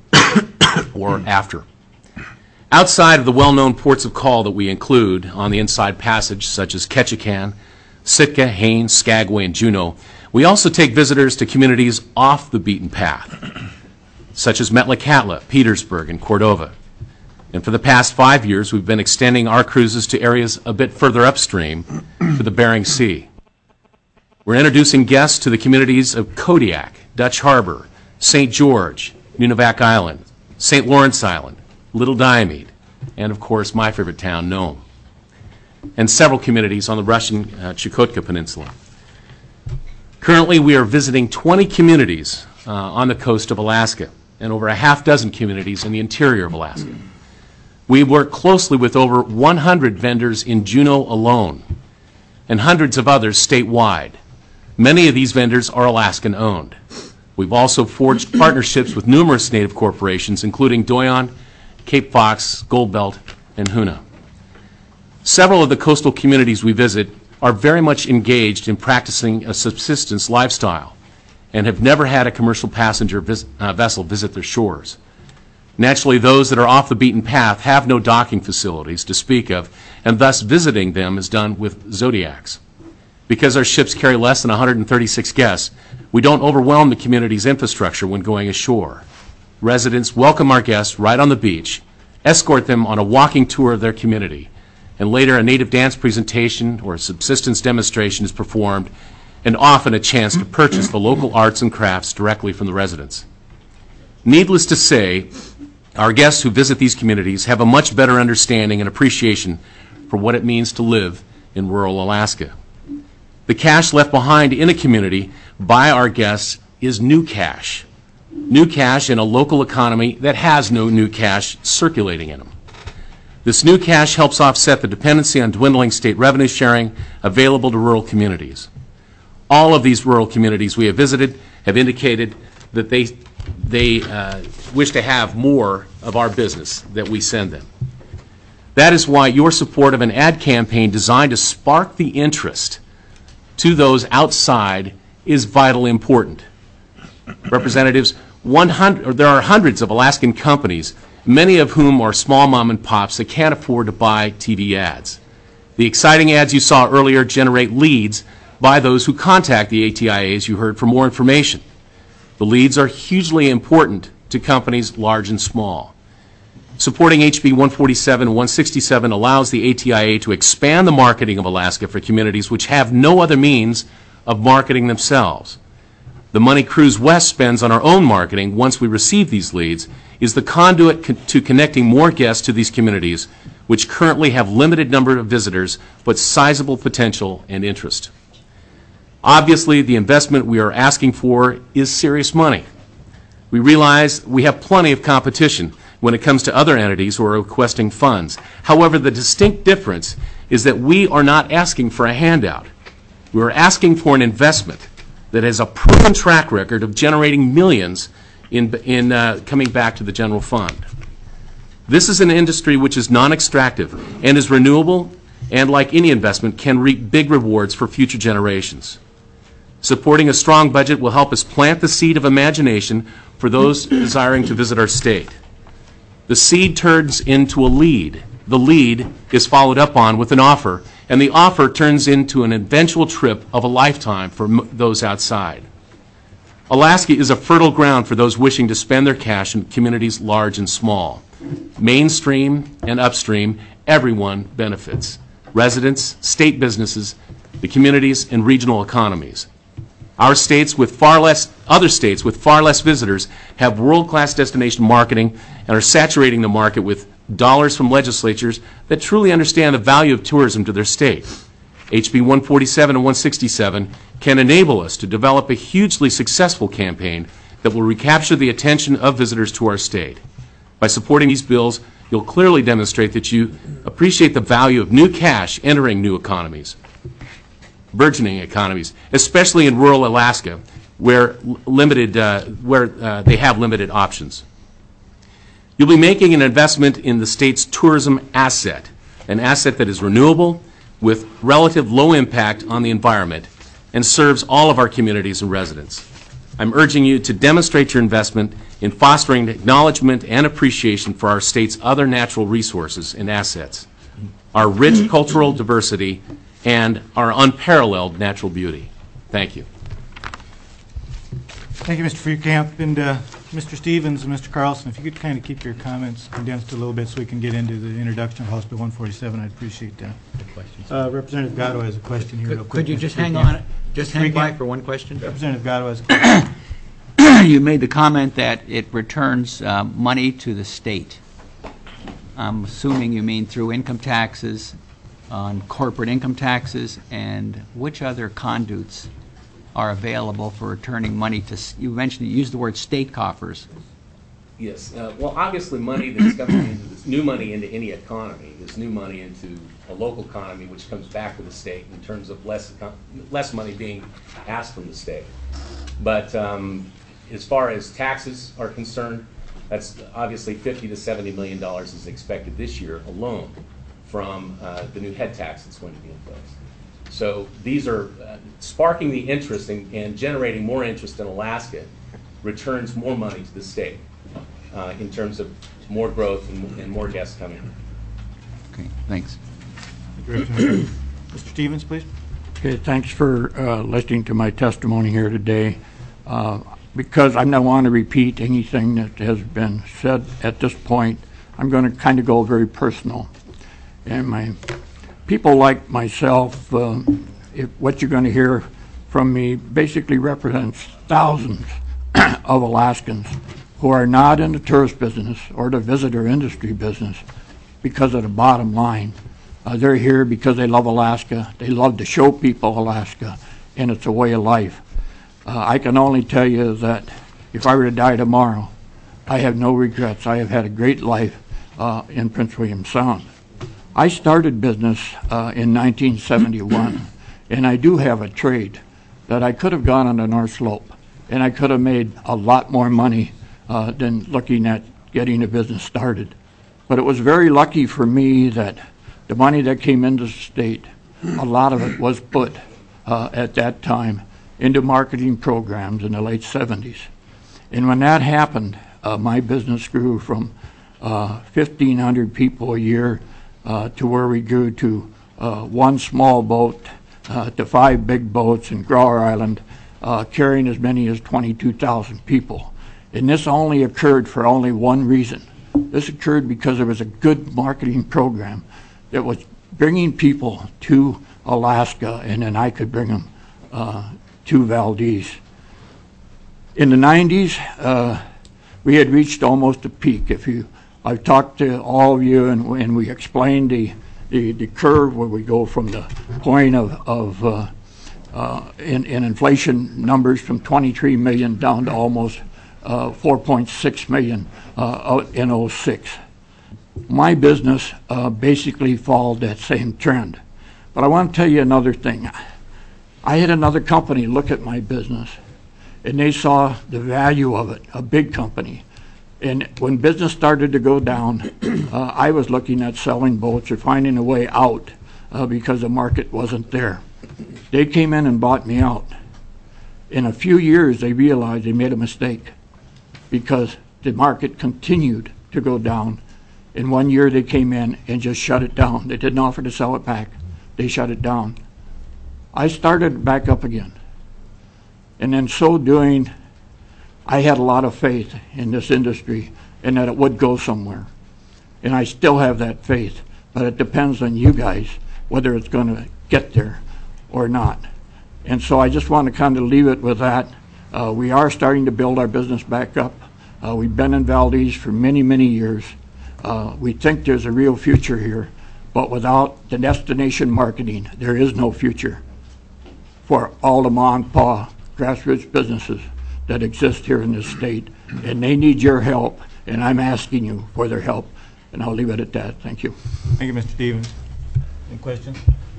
or after. Outside of the well-known ports of call that we include on the inside passage, such as Ketchikan, Sitka, Haines, Skagway, and Juneau, we also take visitors to communities off the beaten path, such as Metlakatla, Petersburg, and Cordova. And for the past 5 years, we've been extending our cruises to areas a bit further upstream to the Bering Sea. We're introducing guests to the communities of Kodiak, Dutch Harbor, St. George, Nunivak Island, St. Lawrence Island, Little Diomede, and of course my favorite town, Nome, and several communities on the Russian Chukotka Peninsula. Currently, we are visiting 20 communities on the coast of Alaska and over a half-dozen communities in the interior of Alaska. We work closely with over 100 vendors in Juneau alone and hundreds of others statewide. Many of these vendors are Alaskan-owned. We've also forged partnerships with numerous native corporations, including Doyon, Cape Fox, Goldbelt, and Hoonah. Several of the coastal communities we visit are very much engaged in practicing a subsistence lifestyle and have never had a commercial passenger vessel visit their shores. Naturally, those that are off the beaten path have no docking facilities to speak of, and thus visiting them is done with Zodiacs. Because our ships carry less than 136 guests, we don't overwhelm the community's infrastructure when going ashore. Residents welcome our guests right on the beach, escort them on a walking tour of their community, and later a native dance presentation or a subsistence demonstration is performed, and often a chance to purchase the local arts and crafts directly from the residents. Needless to say, our guests who visit these communities have a much better understanding and appreciation for what it means to live in rural Alaska. The cash left behind in a community by our guests is new cash in a local economy that has no new cash circulating in them. This new cash helps offset the dependency on dwindling state revenue sharing available to rural communities. All of these rural communities we have visited have indicated that they wish to have more of our business that we send them. That is why your support of an ad campaign designed to spark the interest to those outside is vitally important. Representatives, there are hundreds of Alaskan companies, many of whom are small mom and pops that can't afford to buy TV ads. The exciting ads you saw earlier generate leads by those who contact the ATIAs you heard for more information. The leads are hugely important to companies large and small. Supporting HB 147 and 167 allows the ATIA to expand the marketing of Alaska for communities which have no other means of marketing themselves. The money Cruise West spends on our own marketing once we receive these leads is the conduit to connecting more guests to these communities, which currently have limited number of visitors but sizable potential and interest. Obviously, the investment we are asking for is serious money. We realize we have plenty of competition when it comes to other entities who are requesting funds. However, the distinct difference is that we are not asking for a handout. We are asking for an investment that has a proven track record of generating millions in coming back to the general fund. This is an industry which is non-extractive and is renewable, and like any investment, can reap big rewards for future generations. Supporting a strong budget will help us plant the seed of imagination for those desiring to visit our state. The seed turns into a lead the lead is followed up on with an offer, and the offer turns into an eventual trip of a lifetime for those outside. Alaska is a fertile ground for those wishing to spend their cash in communities large and small. Mainstream and upstream, everyone benefits. Residents, state businesses, the communities, and regional economies. Our states with other states with far less visitors have world-class destination marketing and are saturating the market with dollars from legislatures that truly understand the value of tourism to their state. HB 147 and 167 can enable us to develop a hugely successful campaign that will recapture the attention of visitors to our state. By supporting these bills, you'll clearly demonstrate that you appreciate the value of new cash entering new economies, burgeoning economies, especially in rural Alaska, where they have limited options. You'll be making an investment in the state's tourism asset, an asset that is renewable, with relative low impact on the environment, and serves all of our communities and residents. I'm urging you to demonstrate your investment in fostering acknowledgement and appreciation for our state's other natural resources and assets, our rich cultural diversity, and our unparalleled natural beauty. Thank you. Thank you, Mr. Freekamp. And Mr. Stevens and Mr. Carlson, if you could kind of keep your comments condensed a little bit so we can get into the introduction of House Bill 147, I'd appreciate that. Representative Gatto has a question here. Could you just hang on? Just hang by for one question? Representative Gatto has a question. You made the comment that it returns money to the state. I'm assuming you mean through income taxes, on corporate income taxes, and which other conduits are available for returning money to, you used the word state coffers. Yes. Well, obviously money that's coming into this, new money into any economy, is new money into a local economy, which comes back to the state in terms of less money being asked from the state. But as far as taxes are concerned, that's obviously $50 to $70 million is expected this year alone from the new head tax that's going to be in place. So these are sparking the interest and generating more interest in Alaska, returns more money to the state in terms of more growth and more guests coming. Okay, thanks. Mr. Stevens, please. Okay, thanks for listening to my testimony here today. Because I don't want to repeat anything that has been said at this point, I'm going to kind of go very personal. And people like myself, what you're going to hear from me basically represents thousands of Alaskans who are not in the tourist business or the visitor industry business because of the bottom line. They're here because they love Alaska. They love to show people Alaska, and it's a way of life. I can only tell you that if I were to die tomorrow, I have no regrets. I have had a great life in Prince William Sound. I started business in 1971, and I do have a trade that I could have gone on the North Slope, and I could have made a lot more money than looking at getting a business started. But it was very lucky for me that the money that came into the state, a lot of it was put at that time into marketing programs in the late 70s. And when that happened, my business grew from 1,500 people a year to where we grew to one small boat to 5 big boats in Grower Island, carrying as many as 22,000 people. And this only occurred for only one reason. This occurred because there was a good marketing program that was bringing people to Alaska, and then I could bring them to Valdez. In the 90s, we had reached almost a peak. I've talked to all of you, and we explained the curve where we go from the point of in inflation numbers from 23 million down to almost 4.6 million in 06. My business basically followed that same trend. But I want to tell you another thing. I had another company look at my business, and they saw the value of it, a big company. And when business started to go down, I was looking at selling boats or finding a way out because the market wasn't there. They came in and bought me out. In a few years, they realized they made a mistake because the market continued to go down, In 1 year, they came in and just shut it down. They didn't offer to sell it back. They shut it down. I started back up again. And in so doing, I had a lot of faith in this industry and that it would go somewhere. And I still have that faith, but it depends on you guys whether it's going to get there or not. And so I just want to kind of leave it with that. We are starting to build our business back up. We've been in Valdez for many, many years. We think there's a real future here, but without the destination marketing, there is no future for all the mom and pa grassroots businesses that exist here in this state. And they need your help, and I'm asking you for their help. And I'll leave it at that. Thank you. Thank you, Mr. Stevens. Any questions?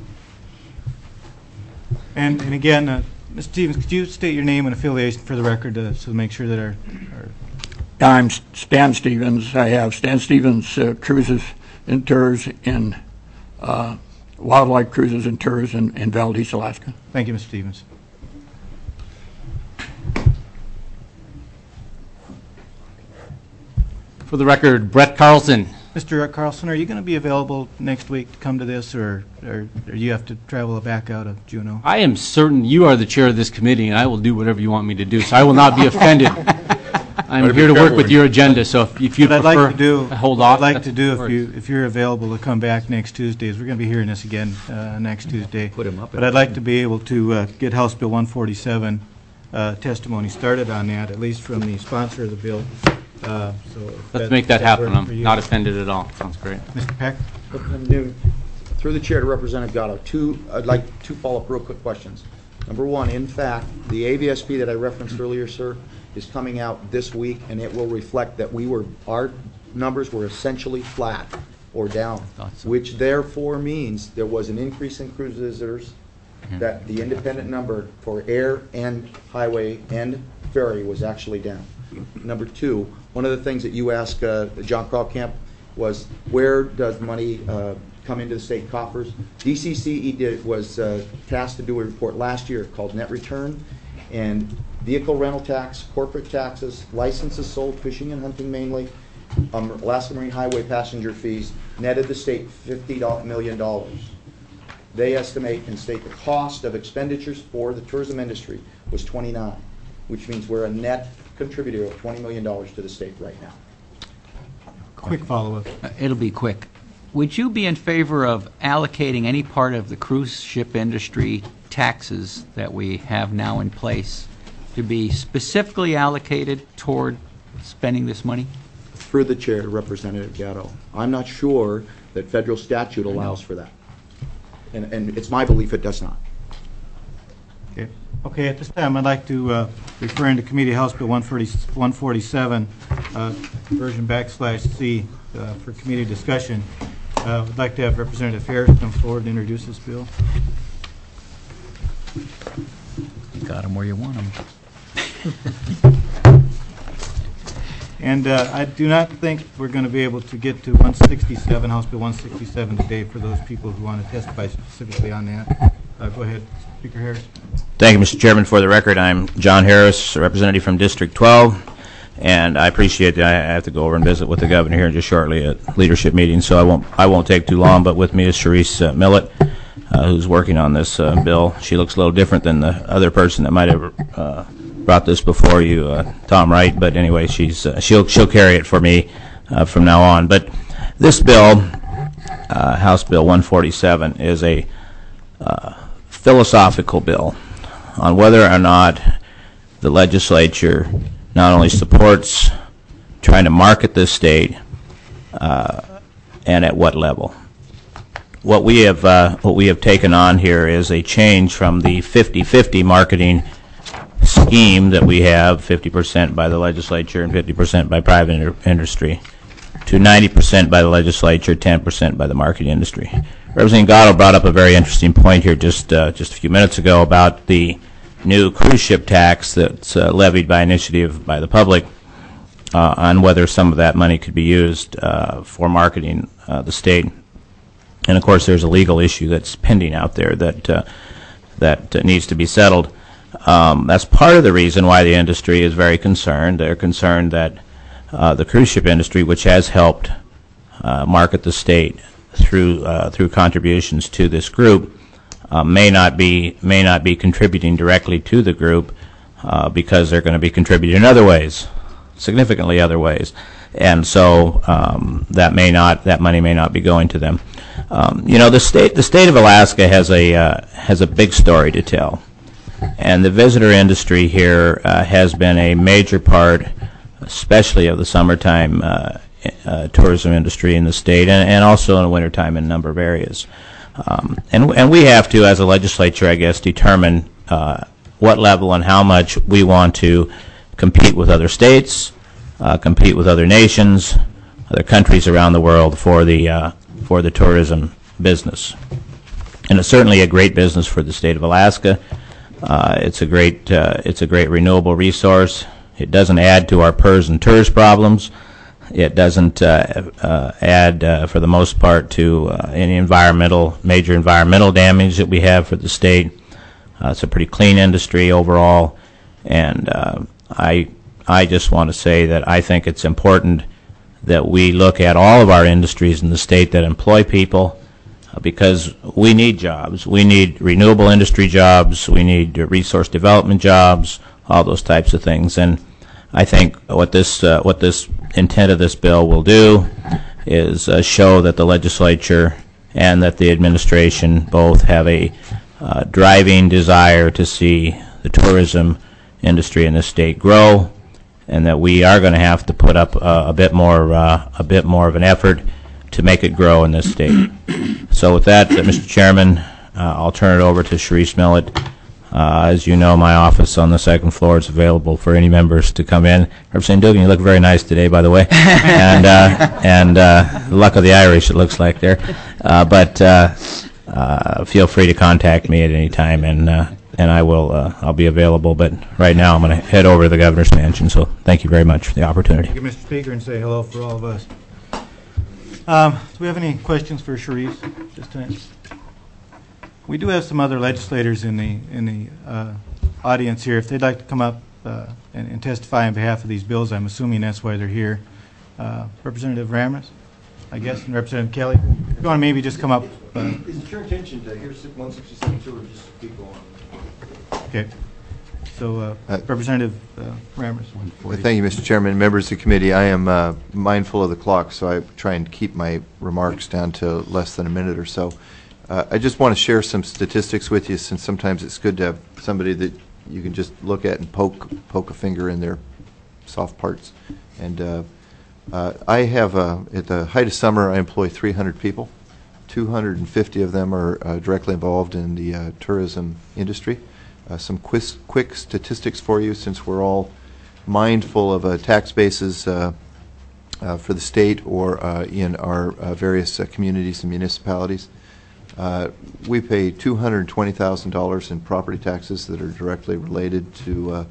And again, Mr. Stevens, could you state your name and affiliation for the record so to make sure that our I'm Stan Stevens. I have Stan Stevens Cruises and Tours in Wildlife Cruises and Tours in Valdez, Alaska. Thank you, Mr. Stevens. For the record, Brett Carlson. Mr. Carlson, are you going to be available next week to come to this, or you have to travel back out of Juneau? I am certain you are the chair of this committee, and I will do whatever you want me to do, so I will not be offended. I'm here to work with your agenda, so if you prefer to hold off. What I'd like to do, if you're available to come back next Tuesday, is we're going to be hearing this again next Tuesday. Put him up. But I'd like to be able to get House Bill 147 testimony started on that, at least from the sponsor of the bill. So let's make that happen. I'm not offended at all. Sounds great. Mr. Peck? Through the chair to Representative Gatto, I'd like to follow up real quick questions. Number one, in fact, the AVSP that I referenced earlier, sir, is coming out this week, and it will reflect that our numbers were essentially flat or down, which therefore means there was an increase in cruise visitors, that the independent number for air and highway and ferry was actually down. Number two, one of the things that you asked John Kralkamp was, where does money come into the state coffers? DCCE was tasked to do a report last year called Net Return, and vehicle rental tax, corporate taxes, licenses sold, fishing and hunting mainly, Alaska Marine Highway passenger fees, netted the state $50 million. They estimate and state the cost of expenditures for the tourism industry was $29, which means we're a net contributor of $20 million to the state right now. Quick follow-up. It'll be quick. Would you be in favor of allocating any part of the cruise ship industry taxes that we have now in place to be specifically allocated toward spending this money? Through the chair, Representative Gatto, I'm not sure that federal statute allows for that. And it's my belief it does not. Okay, at this time, I'd like to refer into Committee House Bill 147, version /C, for committee discussion. I'd like to have Representative Harris come forward and introduce this bill. You got them where you want them. And I do not think we're going to be able to get to 167, House Bill 167 today for those people who want to testify specifically on that. Go ahead, Speaker Harris. Thank you, Mr. Chairman. For the record, I'm John Harris, a representative from District 12, and I appreciate that I have to go over and visit with the governor here just shortly at leadership meeting, so I won't take too long. But with me is Sharice Millett, who's working on this bill. She looks a little different than the other person that might have brought this before you, Tom Wright. But anyway, she'll carry it for me from now on. But this bill, House Bill 147, is a philosophical bill on whether or not the legislature not only supports trying to market this state and at what level. What we have taken on here is a change from the 50-50 marketing scheme that we have, 50% by the legislature and 50% by private industry, to 90% by the legislature, 10% by the marketing industry. Representative Gatto brought up a very interesting point here just a few minutes ago about the new cruise ship tax that's levied by initiative by the public on whether some of that money could be used for marketing the state. And of course, there's a legal issue that's pending out there that needs to be settled. That's part of the reason why the industry is very concerned. They're concerned that the cruise ship industry, which has helped market the state through contributions to this group may not be contributing directly to the group because they're going to be contributing in other ways, significantly other ways, and so that money may not be going to them. The state of Alaska has a big story to tell, and the visitor industry here has been a major part, especially of the summertime tourism industry in the state, and also in the wintertime in a number of areas. And we have to, as a legislature, I guess, determine what level and how much we want to compete with other states, compete with other nations, other countries around the world for the tourism business. And it's certainly a great business for the state of Alaska. It's a great renewable resource. It doesn't add to our PERS and TERS problems. It doesn't add, for the most part, to any major environmental damage that we have for the state. It's a pretty clean industry overall, and I just want to say that I think it's important that we look at all of our industries in the state that employ people, because we need jobs. We need renewable industry jobs. We need resource development jobs, all those types of things. And I think what this intent of this bill will do is show that the legislature and that the administration both have a driving desire to see the tourism industry in the state grow, and that we are going to have to put up a bit more of an effort to make it grow in this state. So with that, Mr. Chairman, I'll turn it over to Sharice Millett. As you know, my office on the second floor is available for any members to come in. Representative Dugan, you look very nice today, by the way, and luck of the Irish, it looks like there. But feel free to contact me at any time, and I'll be available. But right now, I'm going to head over to the governor's mansion. So thank you very much for the opportunity. Thank you, Mr. Speaker, and say hello for all of us. Do we have any questions for Sharice this time? We do have some other legislators in the audience here. If they'd like to come up and testify on behalf of these bills, I'm assuming that's why they're here. Representative Ramirez, I guess, and Representative Kelly. If you want to maybe just come up. Is it your intention to hear 167 or just keep going? Okay. So, Representative Ramirez. Well, thank you, Mr. Chairman. Members of the committee, I am mindful of the clock, so I try and keep my remarks down to less than a minute or so. I just want to share some statistics with you, since sometimes it's good to have somebody that you can just look at and poke a finger in their soft parts. And I have, at the height of summer, I employ 300 people. 250 of them are directly involved in the tourism industry. Some quick statistics for you, since we're all mindful of tax bases for the state or in our various communities and municipalities. We pay $220,000 in property taxes that are directly related to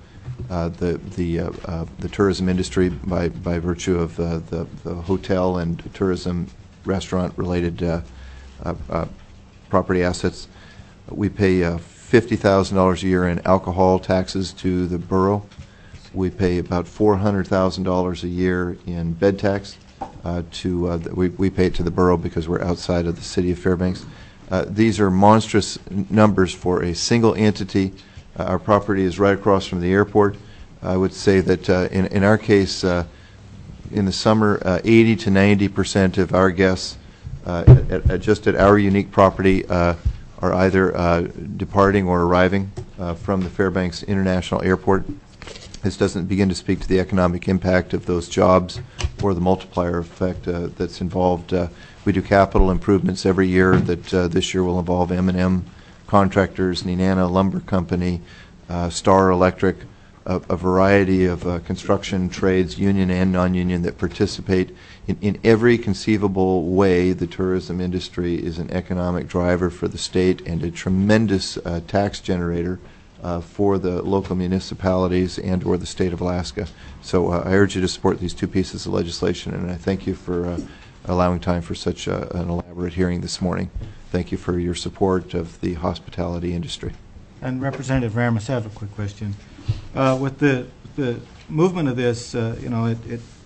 the tourism industry by virtue of the hotel and tourism restaurant related property assets. We pay $50,000 a year in alcohol taxes to the borough. We pay about $400,000 a year in bed tax. We pay it to the borough because we're outside of the city of Fairbanks. These are monstrous numbers for a single entity. Our property is right across from the airport. I would say that in our case, in the summer, 80 to 90% of our guests just at our unique property are either departing or arriving from the Fairbanks International Airport. This doesn't begin to speak to the economic impact of those jobs or the multiplier effect that's involved. We do capital improvements every year that this year will involve M&M Contractors, Nenana Lumber Company, Star Electric, a variety of construction trades, union and non-union, that participate in every conceivable way. The tourism industry is an economic driver for the state and a tremendous tax generator for the local municipalities and or the state of Alaska. So I urge you to support these two pieces of legislation, and I thank you for allowing time for such an elaborate hearing this morning. Thank you for your support of the hospitality industry. And Representative Ramirez, I have a quick question. With the movement of this,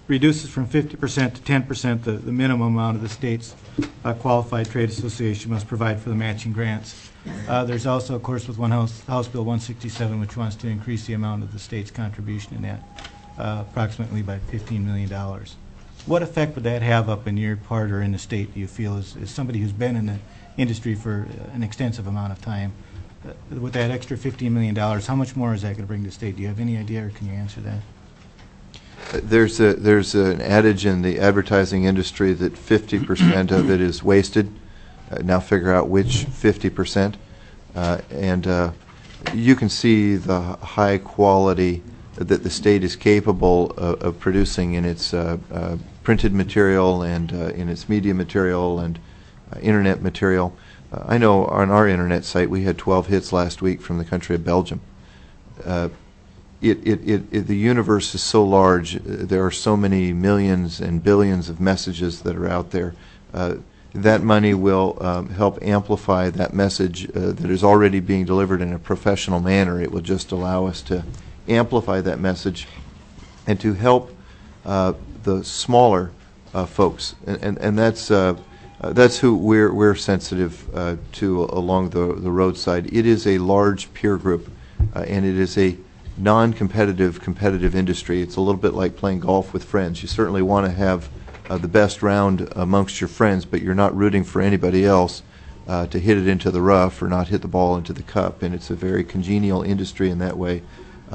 reduces from 50% to 10% the minimum amount of the state's qualified trade association must provide for the matching grants. There's also, of course, with House Bill 167, which wants to increase the amount of the state's contribution in that approximately by $15 million. What effect would that have up in your part or in the state, do you feel, as somebody who's been in the industry for an extensive amount of time? With that extra $15 million, how much more is that going to bring to the state? Do you have any idea, or can you answer that? There's an adage in the advertising industry that 50% of it is wasted. Now figure out which 50%. And you can see the high quality that the state is capable of producing in its printed material and in its media material and internet material. I know on our internet site we had 12 hits last week from the country of Belgium. The universe is so large, there are so many millions and billions of messages that are out there. That money will help amplify that message that is already being delivered in a professional manner. It will just allow us to amplify that message and to help the smaller folks. And that's who we're sensitive to along the roadside. It is a large peer group, and it is a non-competitive, competitive industry. It's a little bit like playing golf with friends. You certainly want to have the best round amongst your friends, but you're not rooting for anybody else to hit it into the rough or not hit the ball into the cup. And it's a very congenial industry in that way.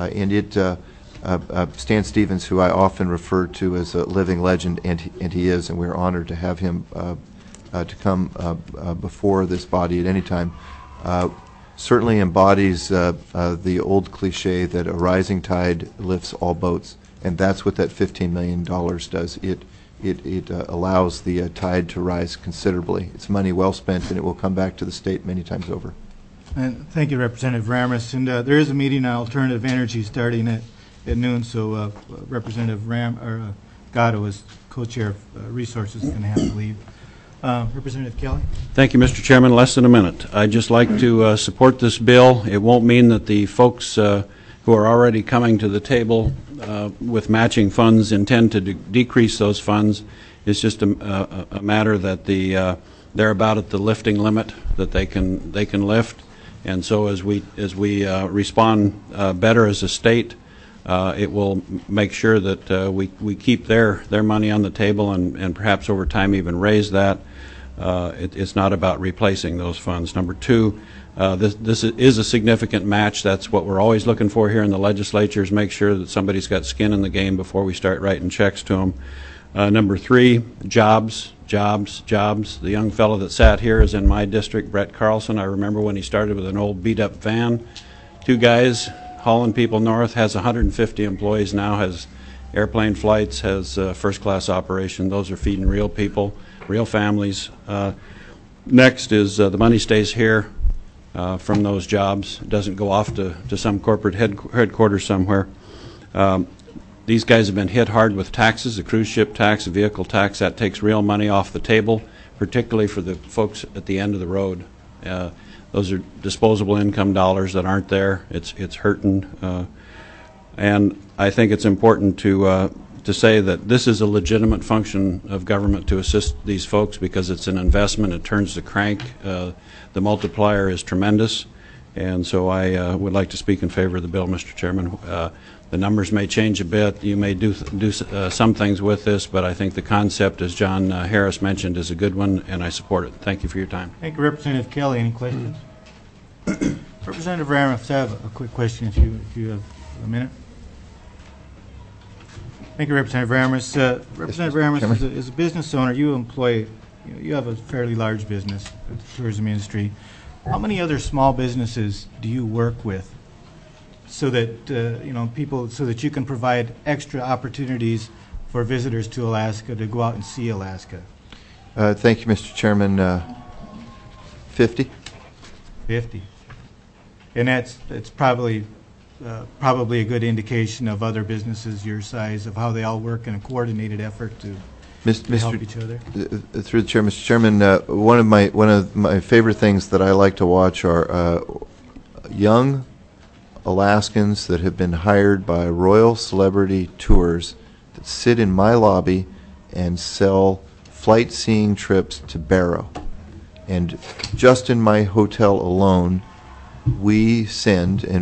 Stan Stevens, who I often refer to as a living legend, and he is, and we're honored to have him to come before this body at any time, certainly embodies the old cliche that a rising tide lifts all boats, and that's what that $15 million does. It allows the tide to rise considerably. It's money well spent, and it will come back to the state many times over. And thank you, Representative Ramis. And there is a meeting on alternative energy starting at noon, so Representative Gatto, as co-chair of Resources, is going to have to leave. Representative Kelly. Thank you, Mr. Chairman. Less than a minute. I'd just like to support this bill. It won't mean that the folks who are already coming to the table with matching funds intend to decrease those funds. It's just a matter that they're about at the lifting limit that they can lift. And so as we respond better as a state, it will make sure that we keep their money on the table and perhaps over time even raise that. It's not about replacing those funds. Number two, this is a significant match. That's what we're always looking for here in the legislature, is make sure that somebody's got skin in the game before we start writing checks to them. Number three, jobs. The young fellow that sat here is in my district, Brett Carlson. I remember when he started with an old beat-up van, 2 guys hauling people north, has 150 employees now, has airplane flights, has first-class operation. Those are feeding real people, real families. Next is the money stays here from those jobs. It doesn't go off to some corporate headquarters somewhere. These guys have been hit hard with taxes, the cruise ship tax, the vehicle tax. That takes real money off the table, particularly for the folks at the end of the road. Those are disposable income dollars that aren't there. It's hurting. And I think it's important to say that this is a legitimate function of government to assist these folks because it's an investment. It turns the crank. The multiplier is tremendous. And so I would like to speak in favor of the bill, Mr. Chairman. The numbers may change a bit. You may do some things with this, but I think the concept, as John Harris mentioned, is a good one, and I support it. Thank you for your time. Thank you, Representative Kelly. Any questions? Representative Ramis, I have a quick question if you have a minute. Thank you, Representative Ramis. Representative Ramis, as a business owner, you have a fairly large business, the tourism industry. How many other small businesses do you work with so that people, so that you can provide extra opportunities for visitors to Alaska to go out and see Alaska? Thank you, Mr. Chairman. 50. 50. And it's probably a good indication of other businesses your size, of how they all work in a coordinated effort to help each other. Through the chair, Mr. Chairman, one of my favorite things that I like to watch are young Alaskans that have been hired by Royal Celebrity Tours that sit in my lobby and sell flight seeing trips to Barrow. And just in my hotel alone, we send, and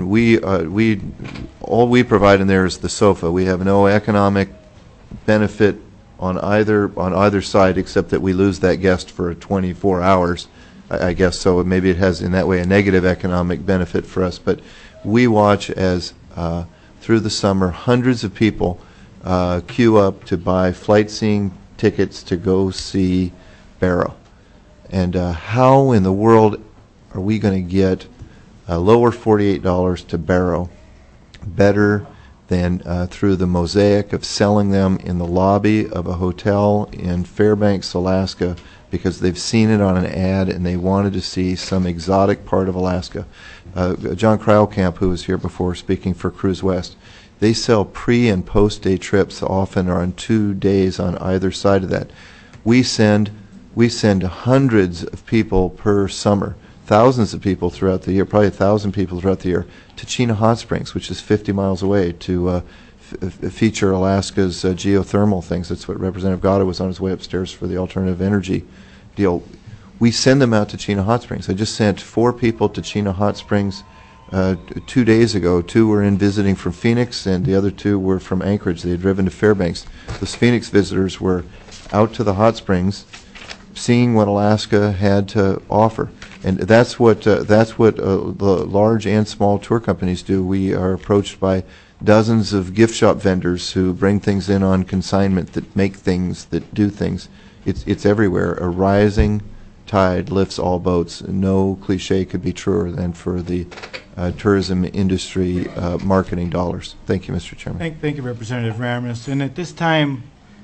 all we provide in there is the sofa. We have no economic benefit on either side, except that we lose that guest for 24 hours, I guess. So maybe it has in that way a negative economic benefit for us. But we watch as through the summer hundreds of people queue up to buy flight seeing tickets to go see Barrow. And how in the world are we going to get lower $48 to Barrow better than through the mosaic of selling them in the lobby of a hotel in Fairbanks, Alaska, because they've seen it on an ad and they wanted to see some exotic part of Alaska. John Kreilkamp, who was here before speaking for Cruise West, they sell pre- and post-day trips, often are on 2 days on either side of that. We send hundreds of people per summer, thousands of people throughout the year, probably 1,000 people throughout the year, to Chena Hot Springs, which is 50 miles away, to feature Alaska's geothermal things. That's what Representative Gatto was on his way upstairs for the alternative energy deal. We send them out to Chena Hot Springs. I just sent 4 people to Chena Hot Springs 2 days ago. 2 were in visiting from Phoenix, and the other 2 were from Anchorage. They had driven to Fairbanks. Those Phoenix visitors were out to the hot springs, seeing what Alaska had to offer. And that's what the large and small tour companies do. We are approached by dozens of gift shop vendors who bring things in on consignment, that make things, that do things. It's everywhere. A rising tide lifts all boats. No cliche could be truer than for the tourism industry marketing dollars. Thank you, Mr. Chairman. Thank you, Representative Ramirez. And at this time,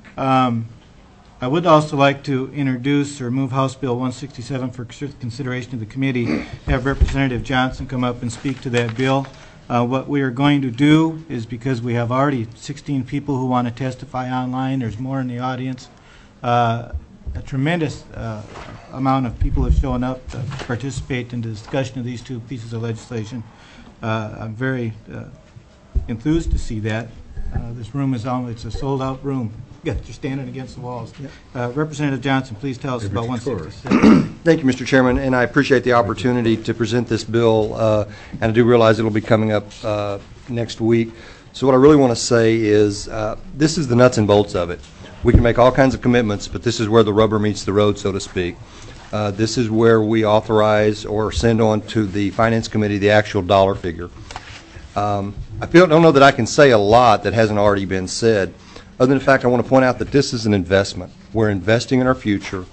I would also like to introduce or move House Bill 167 for consideration of the committee. Have Representative Johnson come up and speak to that bill. What we are going to do is, because we have already 16 people who want to testify online, there's more in the audience. A tremendous amount of people have shown up to participate in the discussion of these 2 pieces of legislation. I'm very enthused to see that. This room is it's a sold-out room. Yeah, you're standing against the walls. Representative Johnson, please tell us about 167. Thank you, Mr. Chairman, and I appreciate the opportunity to present this bill, and I do realize it will be coming up next week. So what I really want to say is this is the nuts and bolts of it. We can make all kinds of commitments, but this is where the rubber meets the road, so to speak. This is where we authorize or send on to the Finance Committee the actual dollar figure. I don't know that I can say a lot that hasn't already been said, other than the fact I want to point out that this is an investment. We're investing in our future.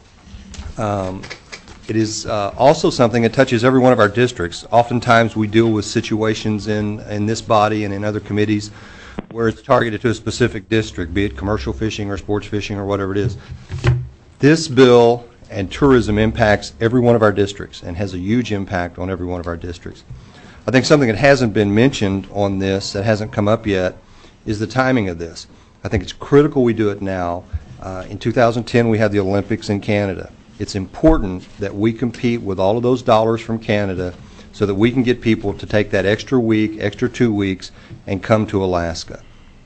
It is also something that touches every one of our districts. Oftentimes we deal with situations in this body and in other committees where it's targeted to a specific district, be it commercial fishing or sports fishing or whatever it is. This bill and tourism impacts every one of our districts and has a huge impact on every one of our districts. I think something that hasn't been mentioned on this, that hasn't come up yet, is the timing of this. I think it's critical we do it now. In 2010, we had the Olympics in Canada. It's important that we compete with all of those dollars from Canada so that we can get people to take that extra week, extra 2 weeks, and come to Alaska.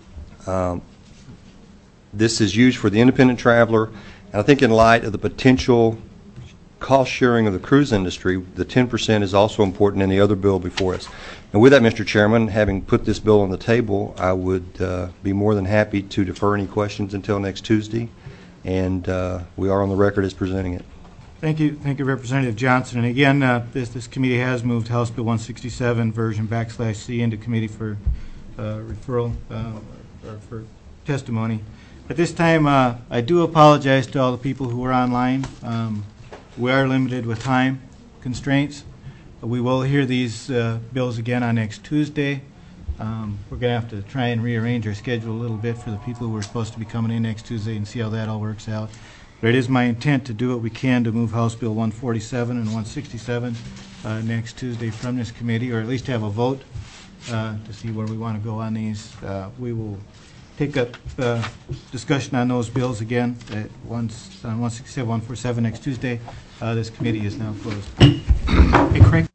This is huge for the independent traveler, and I think in light of the potential cost sharing of the cruise industry, the 10% is also important in the other bill before us. And with that, Mr. Chairman, having put this bill on the table, I would be more than happy to defer any questions until next Tuesday, and we are on the record as presenting it. Thank you, Representative Johnson. And again, this committee has moved House Bill 167 version /C into committee for referral or for testimony. At this time, I do apologize to all the people who are online. We are limited with time constraints. We will hear these bills again on next Tuesday. We're going to have to try and rearrange our schedule a little bit for the people who are supposed to be coming in next Tuesday and see how that all works out. But it is my intent to do what we can to move House Bill 147 and 167 next Tuesday from this committee, or at least have a vote to see where we want to go on these. We will take up discussion on those bills again at on 167, 147 next Tuesday. This committee is now closed. Hey, Craig.